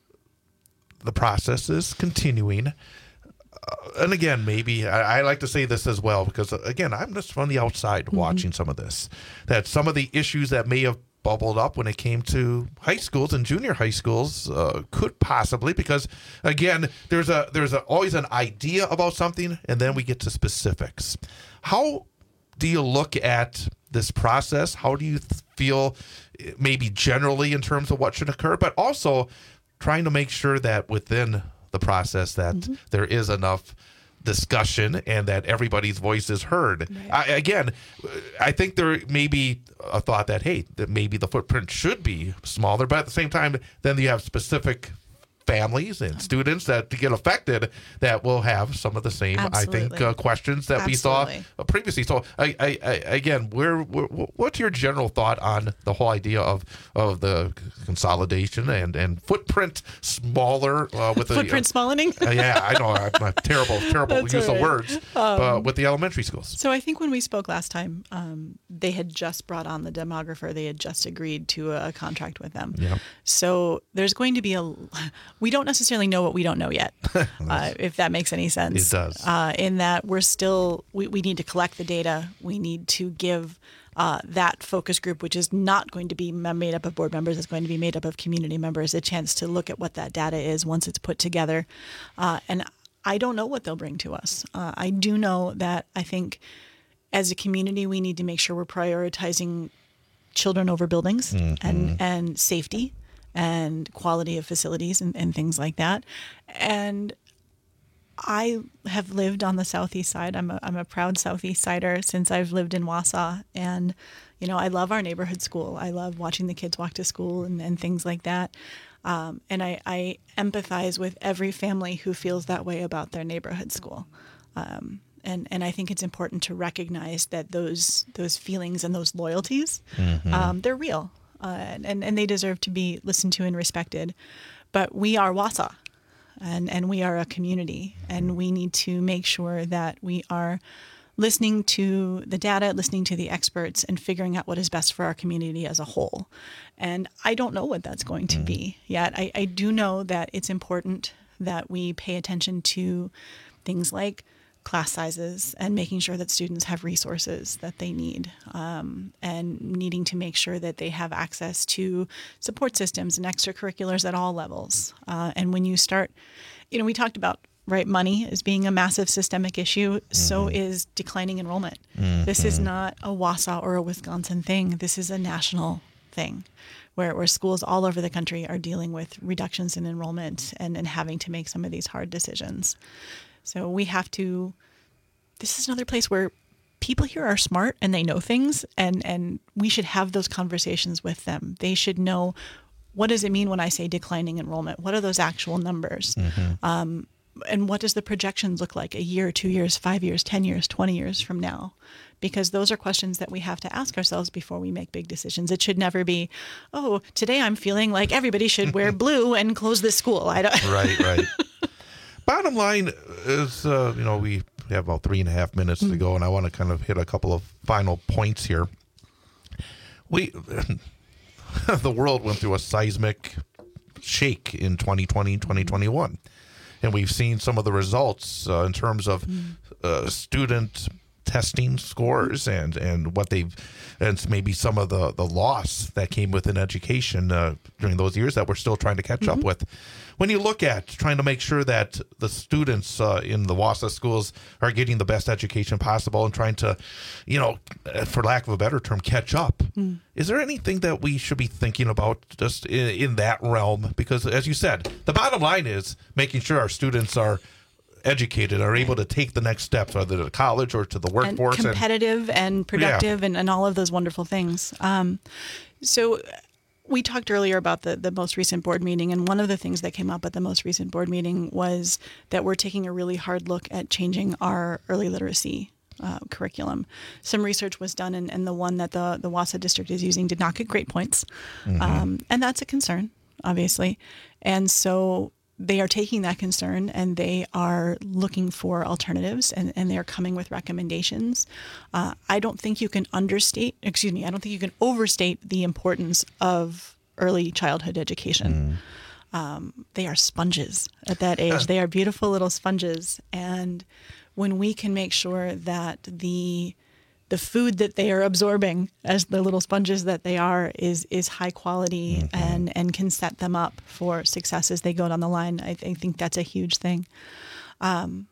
the process is continuing. Uh, and again, maybe I, I like to say this as well, because, uh, again, I'm just from the outside mm-hmm. watching some of this, that some of the issues that may have bubbled up when it came to high schools and junior high schools uh, could possibly, because, again, there's a there's a, always an idea about something, and then we get to specifics. How do you look at this process? How do you th- feel maybe generally in terms of what should occur, but also trying to make sure that within the process that mm-hmm. there is enough discussion and that everybody's voice is heard. Right. I, again, I think there may be a thought that, hey, that maybe the footprint should be smaller, but at the same time, then you have specific families and students that get affected that will have some of the same, Absolutely. I think, uh, questions that Absolutely. we saw previously. So, I, I, I, again, where, where, what's your general thought on the whole idea of, of the consolidation and, and footprint smaller uh, with footprint the, smalling? uh, yeah, I know, I'm a terrible, terrible That's use right. of words um, uh, with the elementary schools. So, I think when we spoke last time, um, they had just brought on the demographer. They had just agreed to a, a contract with them. Yep. So, there's going to be a we don't necessarily know what we don't know yet, uh, if that makes any sense. It does. Uh, in that we're still, we, we need to collect the data. We need to give uh, that focus group, which is not going to be made up of board members, it's going to be made up of community members, a chance to look at what that data is once it's put together. Uh, and I don't know what they'll bring to us. Uh, I do know that I think as a community, we need to make sure we're prioritizing children over buildings mm-hmm. and, and safety and quality of facilities and, and things like that. And I have lived on the southeast side. I'm a, I'm a proud southeast sider since I've lived in Wausau. And, you know, I love our neighborhood school. I love watching the kids walk to school and, and things like that. Um, and I, I empathize with every family who feels that way about their neighborhood school. Um, and, and I think it's important to recognize that those those feelings and those loyalties, mm-hmm. um, they're real. uh, and, and they deserve to be listened to and respected. But we are Wausau, and, and we are a community, and we need to make sure that we are listening to the data, listening to the experts, and figuring out what is best for our community as a whole. And I don't know what that's going to be yet. I, I do know that it's important that we pay attention to things like class sizes and making sure that students have resources that they need, um, and needing to make sure that they have access to support systems and extracurriculars at all levels. Uh, and when you start, you know, we talked about, right, money as being a massive systemic issue, mm-hmm. so is declining enrollment. Mm-hmm. This is not a Wausau or a Wisconsin thing. This is a national thing where, where schools all over the country are dealing with reductions in enrollment and, and having to make some of these hard decisions. So we have to, this is another place where people here are smart and they know things, and, and we should have those conversations with them. They should know, what does it mean when I say declining enrollment? What are those actual numbers? Mm-hmm. Um, and what does the projections look like a year, two years, five years, ten years, twenty years from now? Because those are questions that we have to ask ourselves before we make big decisions. It should never be, oh, today I'm feeling like everybody should wear blue and close this school. I don't. Right, right. Bottom line is, uh, you know, we have about three and a half minutes mm-hmm. to go, and I want to kind of hit a couple of final points here. We, the world went through a seismic shake in twenty twenty, twenty twenty-one. And we've seen some of the results uh, in terms of uh, student testing scores and, and what they've, and maybe some of the, the loss that came within education uh, during those years that we're still trying to catch mm-hmm. up with. When you look at trying to make sure that the students uh, in the Wausau schools are getting the best education possible and trying to, you know, for lack of a better term, catch up, mm. is there anything that we should be thinking about just in, in that realm? Because as you said, the bottom line is making sure our students are educated, are able to take the next steps, either to college or to the workforce. And competitive and, and productive yeah. and, and all of those wonderful things. Um, so we talked earlier about the, the most recent board meeting, and one of the things that came up at the most recent board meeting was that we're taking a really hard look at changing our early literacy uh, curriculum. Some research was done, and, and the one that the, the Wausau district is using did not get grade points. Mm-hmm. Um, and that's a concern, obviously. And so they are taking that concern and they are looking for alternatives, and, and they're coming with recommendations. Uh, I don't think you can understate, excuse me, I don't think you can overstate the importance of early childhood education. Mm. Um, they are sponges at that age. They are beautiful little sponges. And when we can make sure that the the food that they are absorbing as the little sponges that they are is is high quality mm-hmm. and, and can set them up for success as they go down the line, I, th- I think that's a huge thing. Um,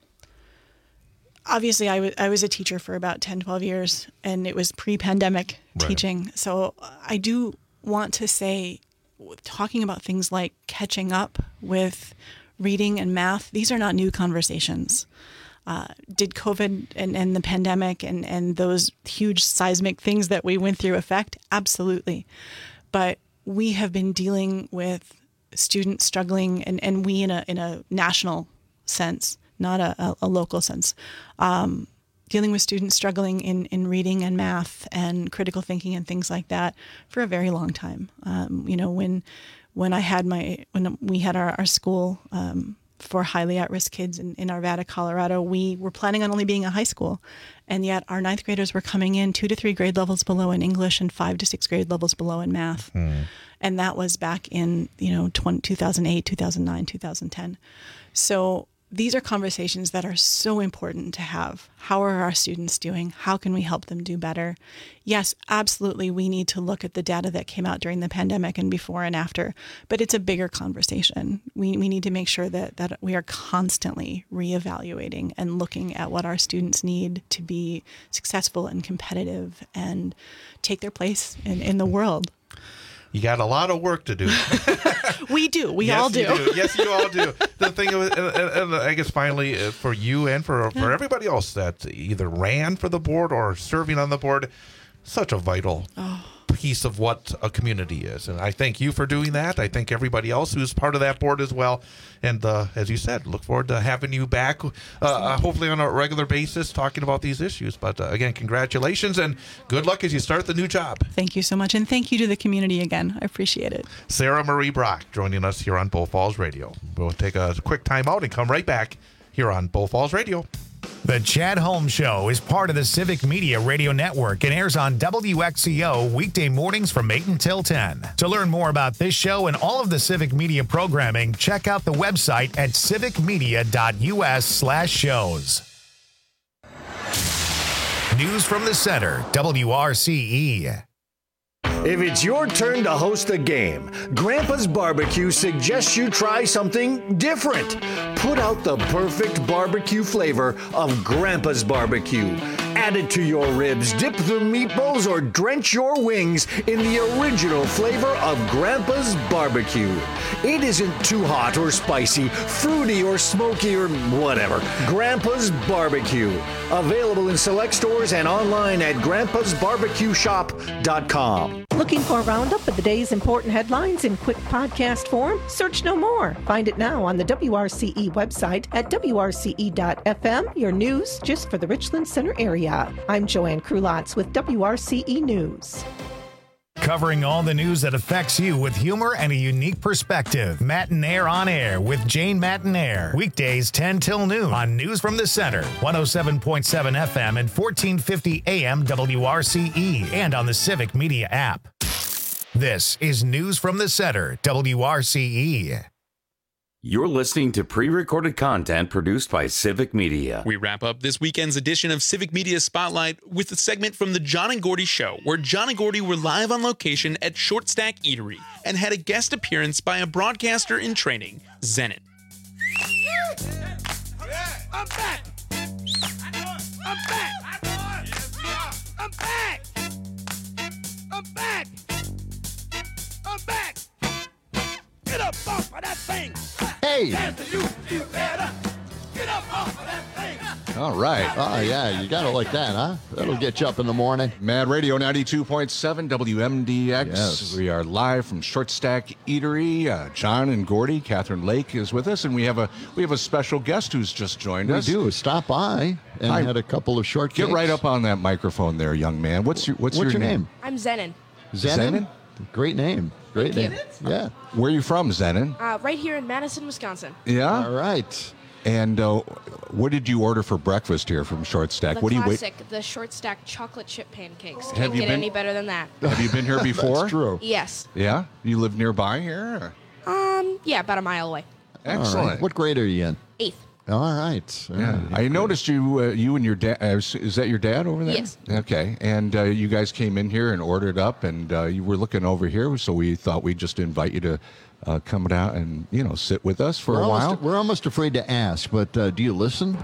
obviously, I, w- I was a teacher for about ten, twelve years, and it was pre-pandemic right. teaching. So I do want to say, talking about things like catching up with reading and math, these are not new conversations. Uh, did COVID and, and the pandemic and, and those huge seismic things that we went through affect? Absolutely. But we have been dealing with students struggling, and, and we in a in a national sense, not a, a, a local sense, um, dealing with students struggling in, in reading and math and critical thinking and things like that for a very long time. Um, you know, when when I had my when we had our, our school um, for highly at-risk kids in, in Arvada, Colorado, we were planning on only being a high school. And yet our ninth graders were coming in two to three grade levels below in English and five to six grade levels below in math. Mm. And that was back in, you know, two thousand eight, two thousand nine, two thousand ten. So these are conversations that are so important to have. How are our students doing? How can we help them do better? Yes, absolutely, we need to look at the data that came out during the pandemic and before and after, but it's a bigger conversation. We we need to make sure that, that we are constantly reevaluating and looking at what our students need to be successful and competitive and take their place in, in the world. You got a lot of work to do. We do. We yes, all do. You do. Yes, you all do. The thing, of, and, and I guess finally, uh, for you and for for everybody else that either ran for the board or serving on the board, such a vital Oh. piece of what a community is. And I thank you for doing that. I thank everybody else who's part of that board as well. And uh, as you said, look forward to having you back, uh, uh, hopefully on a regular basis, talking about these issues. But uh, again, congratulations and good luck as you start the new job. Thank you so much. And thank you to the community again. I appreciate it. Sarah Marie Brock joining us here on Bull Falls Radio. We'll take a quick time out and come right back here on Bull Falls Radio. The Chad Holmes Show is part of the Civic Media Radio Network and airs on W X C O weekday mornings from eight until ten. To learn more about this show and all of the Civic Media programming, check out the website at civicmedia.us slash shows. News from the Center, W R C E. If it's your turn to host a game, Grandpa's Barbecue suggests you try something different. Put out the perfect barbecue flavor of Grandpa's Barbecue. Add it to your ribs, dip the meatballs, or drench your wings in the original flavor of Grandpa's Barbecue. It isn't too hot or spicy, fruity or smoky or whatever. Grandpa's Barbecue. Available in select stores and online at grandpas barbecue shop dot com. Looking for a roundup of the day's important headlines in quick podcast form? Search no more. Find it now on the W R C E website at W R C E dot F M, your news just for the Richland Center area. I'm Joanne Krulotz with W R C E News. Covering all the news that affects you with humor and a unique perspective. Matinaire on Air with Jane Matinaire. Weekdays ten till noon on News from the Center, one oh seven point seven F M and fourteen fifty A M W R C E, and on the Civic Media app. This is News from the Center, W R C E. You're listening to pre-recorded content produced by Civic Media. We wrap up this weekend's edition of Civic Media Spotlight with a segment from the John and Gordy Show, where John and Gordy were live on location at Short Stack Eatery and had a guest appearance by a broadcaster in training, Zenon. I'm back! I'm back! I'm back! I'm back! I'm back! Get up off of that thing! Hey! Dance to you, feel better! Get up off of that thing! All right. Oh, yeah, you got it like that, huh? That'll get you up in the morning. Mad Radio ninety-two point seven W M D X. Yes. We are live from Short Stack Eatery. Uh, John and Gordy, Catherine Lake is with us, and we have a we have a special guest who's just joined We us. do. Stop by and Hi. had a couple of short Get cakes. right up on that microphone there, young man. What's your What's, What's your name? I'm Zenon. Zenon? Great name. Great Thank name. you. Yeah. Where are you from, Zenon? Uh, right here in Madison, Wisconsin. Yeah. All right. And uh, what did you order for breakfast here from Short Stack? The what do you wait? classic, the short stack chocolate chip pancakes. Have Can't you get been- any better than that. Have you been here before? That's true. Yes. Yeah. You live nearby here? or- Um. Yeah, about a mile away. Excellent. All right. What grade are you in? Eighth. All right. All Yeah, right. I noticed you. Uh, you and your dad. Uh, is is that your dad over there? Yes. Okay, and uh, you guys came in here and ordered up, and uh, you were looking over here, so we thought we'd just invite you to uh, come down and you know sit with us for we're a almost, while. We're almost afraid to ask, but uh, do you listen?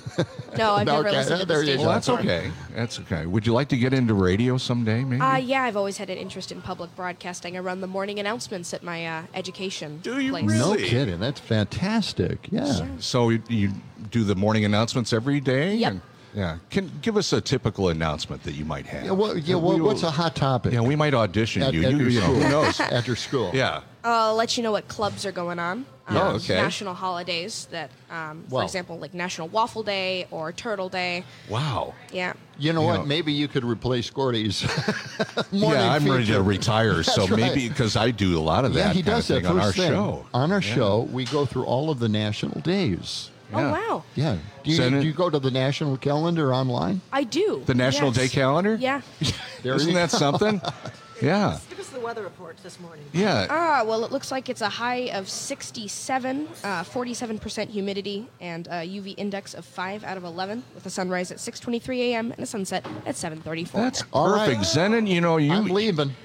No, I've never Okay, listened to there the you station. Well, that's before. okay. That's okay. Would you like to get into radio someday, maybe? Uh, yeah, I've always had an interest in public broadcasting. I run the morning announcements at my uh, education Do you place. No Really? kidding. That's fantastic. Yeah. So you, you do the morning announcements every day? Yep. And- yeah. Can give us a typical announcement that you might have. Yeah, well, yeah, well, We will- what's a hot topic? Yeah, we might audition At- you. at you, your you know, school. who knows? At your school. Yeah. I'll let you know what clubs are going on. Um, Oh, okay. National holidays that, um, for Well- example, like National Waffle Day or Turtle Day. Wow. Yeah. You know You what? know- Maybe you could replace Gordy's morning Yeah, I'm ready feature. to retire, so That's right. maybe because I do a lot of that Yeah, he kind does of that thing on our first thing. show. On our Yeah. show, we go through all of the national days. Oh, Yeah. wow. Yeah. Do you, Send it- do you go to the national calendar online? I do. The National yes. Day calendar? Yeah. There Isn't you that go. something? Yeah. Give us the weather report this morning. Yeah. Ah, well, it looks like it's a high of sixty-seven, uh, forty-seven percent humidity, and a U V index of five out of eleven, with a sunrise at six twenty-three a m and a sunset at seven thirty-four. That's All right. perfect. Zenon, you know, you I'm leaving.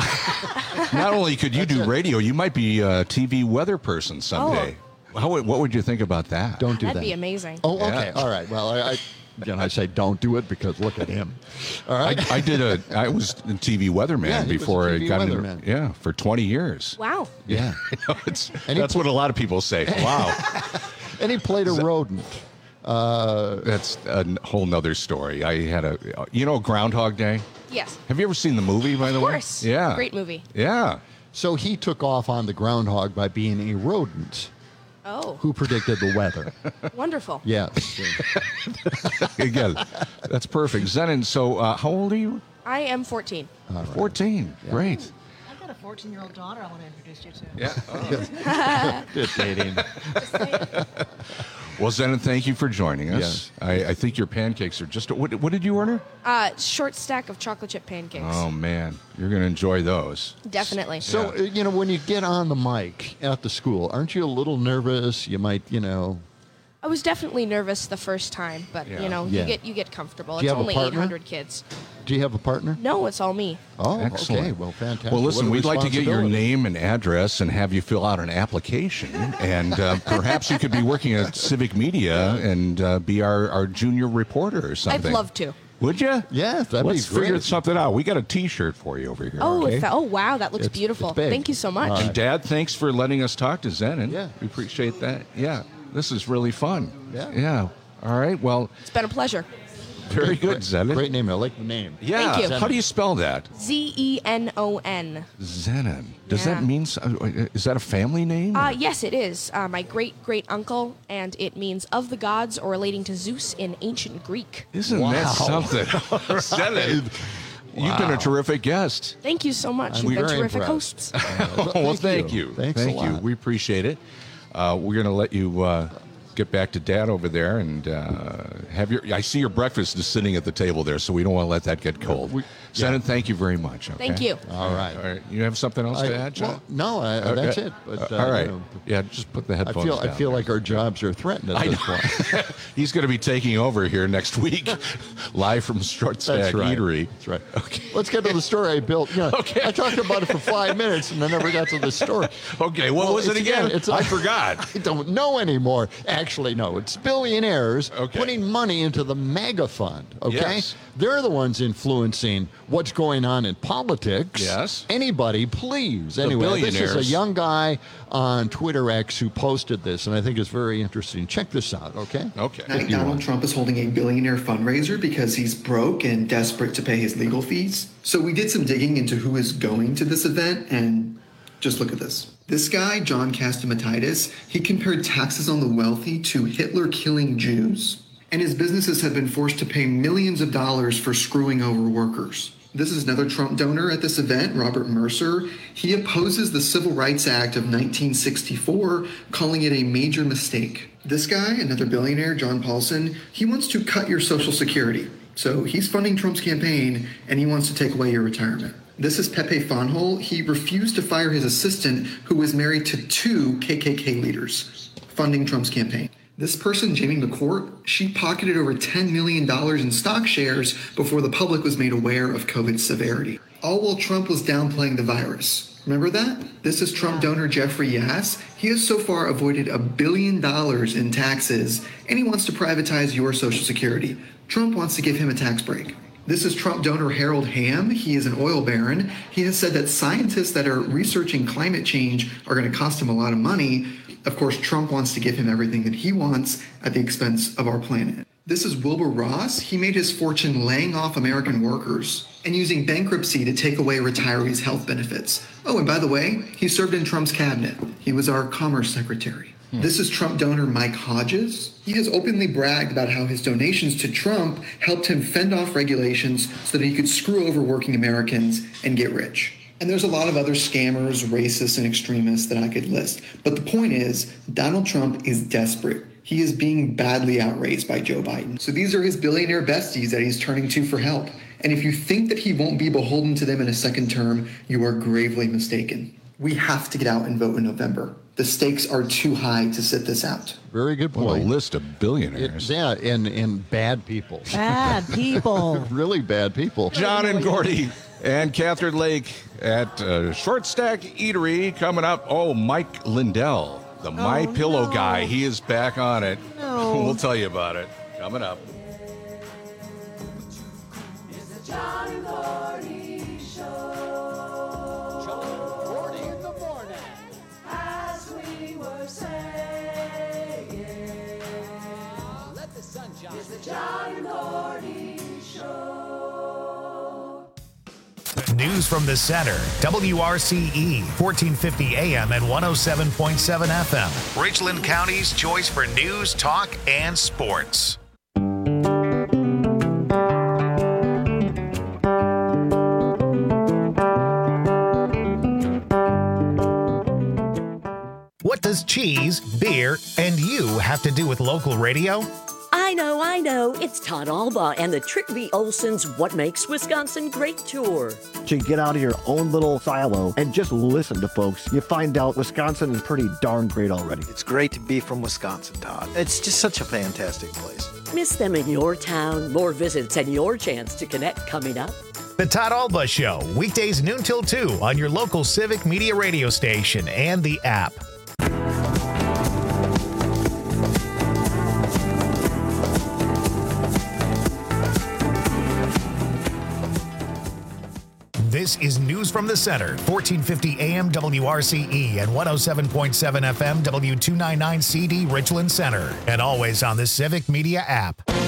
not only could you do radio, you might be a T V weather person someday. How would, what would you think about that? Don't do That'd that. be amazing. Oh, okay. Yeah. All right. Well, I, I, again, I say don't do it because look at him. All right. I, I did a. I was a T V weatherman Yeah, he was a before T V I got weatherman. into. Yeah, for twenty years. Wow. Yeah. I know, it's, And he that's pl- what a lot of people say. Wow. And he played a rodent. Uh, That's a n- whole nother story. I had a, you know, Groundhog Day. Yes. Have you ever seen the movie, by the Of way? course. Yeah. Great movie. Yeah. So he took off on the groundhog by being a rodent Oh, who predicted the weather. wonderful. Yes. Again, that's perfect. Zenon, so uh, how old are you? I am fourteen. fourteen. Great. I've got a fourteen-year-old daughter I want to introduce you to. Yeah. Just dating. Well, Zenon, thank you for joining us. Yes. I, I think your pancakes are just. What, what did you order? Uh, short stack of chocolate chip pancakes. Oh, man. You're going to enjoy those. Definitely. So, uh, you know, when you get on the mic at the school, aren't you a little nervous? You might, you know. I was definitely nervous the first time, but Yeah. you know, Yeah. you get you get comfortable. Do you It's have a only partner? eight hundred kids. Do you have a partner? No, it's all me. Oh, Excellent. okay. Well, fantastic. Well, listen, What a we'd like to get your responsibility. name and address and have you fill out an application. And uh, perhaps you could be working at Civic Media and uh, be our, our junior reporter or something. I'd love to. Would you? Yes, that'd Let's be great. figure something out. We got a T-shirt for you over here. Oh, okay? if that, oh wow, that looks It's- beautiful. it's big. Thank you so much. And Dad, thanks for letting us talk to Zenon. Yeah. We appreciate that. Yeah. This is really fun. Yeah. Yeah. All right. Well, It's been a pleasure. very good, Zenon. Great name. I like the name. Yeah. Thank you. How do you spell that? Z E N O N. Zenon. Does Yeah. that mean, s- uh, is that a family name? Uh, yes, it is. Uh, my great great uncle, and it means of the gods or relating to Zeus in ancient Greek. Isn't that something? Zenon, you've been a terrific guest. Thank you so much. I'm You've been very terrific impressed. hosts. well, thank you. Thanks a thank you. lot. We appreciate it. Uh, we're going to let you uh, get back to Dad over there and uh, have your. I see your breakfast is sitting at the table there, so we don't want to let that get cold. We- Zenon, thank you very much. okay? Thank you. All right. All right. You have something else I- to add, John? well, no, I, Okay. that's it. But, uh, All right. you know, yeah, just put the I headphones feel down. I feel like our jobs are threatened at I this know. point. He's going to be taking over here next week, live from Short Stack That's right. Eatery. That's right. Okay. Let's get to the story I built. You know, Okay. I talked about it for five minutes and I never got to the story. Okay, what Well, was it it's again? it's I forgot. I don't know anymore. Actually, no. It's billionaires Okay. putting money into the MAGA fund. Okay, Yes. they're the ones influencing what's going on in politics. Yes. Anybody, please. Anyway, this is a billionaires. young guy on Twitter X who posted this, and I think it's very interesting. Check this out. Okay. Okay. Tonight, Donald Trump is holding a billionaire fundraiser because he's broke and desperate to pay his legal fees. So we did some digging into who is going to this event, and just look at this. This guy, John Catsimatidis, he compared taxes on the wealthy to Hitler killing Jews. And his businesses have been forced to pay millions of dollars for screwing over workers. This is another Trump donor at this event, Robert Mercer. He opposes the Civil Rights Act of nineteen sixty-four, calling it a major mistake. This guy, another billionaire, John Paulson, he wants to cut your Social Security. So he's funding Trump's campaign, and he wants to take away your retirement. This is Pepe Fonhol. He refused to fire his assistant, who was married to two K K K leaders, funding Trump's campaign. This person, Jamie McCourt, she pocketed over ten million dollars in stock shares before the public was made aware of COVID's severity. All while Trump was downplaying the virus. Remember that? This is Trump donor Jeffrey Yass. He has so far avoided a billion dollars in taxes, and he wants to privatize your Social Security. Trump wants to give him a tax break. This is Trump donor Harold Hamm. He is an oil baron. He has said that scientists that are researching climate change are going to cost him a lot of money. Of course, Trump wants to give him everything that he wants at the expense of our planet. This is Wilbur Ross. He made his fortune laying off American workers and using bankruptcy to take away retirees' health benefits. Oh, and by the way, he served in Trump's cabinet. He was our commerce secretary. Hmm. This is Trump donor Mike Hodges. He has openly bragged about how his donations to Trump helped him fend off regulations so that he could screw over working Americans and get rich. And there's a lot of other scammers, racists, and extremists that I could list. But the point is, Donald Trump is desperate. He is being badly outraised by Joe Biden. So these are his billionaire besties that he's turning to for help. And if you think that he won't be beholden to them in a second term, you are gravely mistaken. We have to get out and vote in November. The stakes are too high to sit this out. Very good point. What a list of billionaires. It, yeah, and, and bad people. Bad people. Really bad people. John and Gordy and Catherine Lake at uh, Short Stack Eatery coming up. Oh, Mike Lindell, the My Pillow no. guy. He is back on it. No. We'll tell you about it coming up. John and Gordy Show. John and Gordy in the morning. As we were saying. Let the sun shine. It's the John and Gordy Show. News from the Center, W R C E, fourteen fifty A M and one oh seven point seven F M. Richland County's choice for news, talk, and sports. What does cheese, beer, and you have to do with local radio? I know, I know. It's Todd Alba and the Trick V. Olson's What Makes Wisconsin Great tour. To get out of your own little silo and just listen to folks, you find out Wisconsin is pretty darn great already. It's great to be from Wisconsin, Todd. It's just such a fantastic place. Miss them in your town. More visits and your chance to connect coming up. The Todd Alba Show, weekdays noon till two on your local Civic Media radio station and the app. This is News from the Center, fourteen fifty A M W R C E and one oh seven point seven F M W two ninety-nine C D Richland Center, and always on the Civic Media app.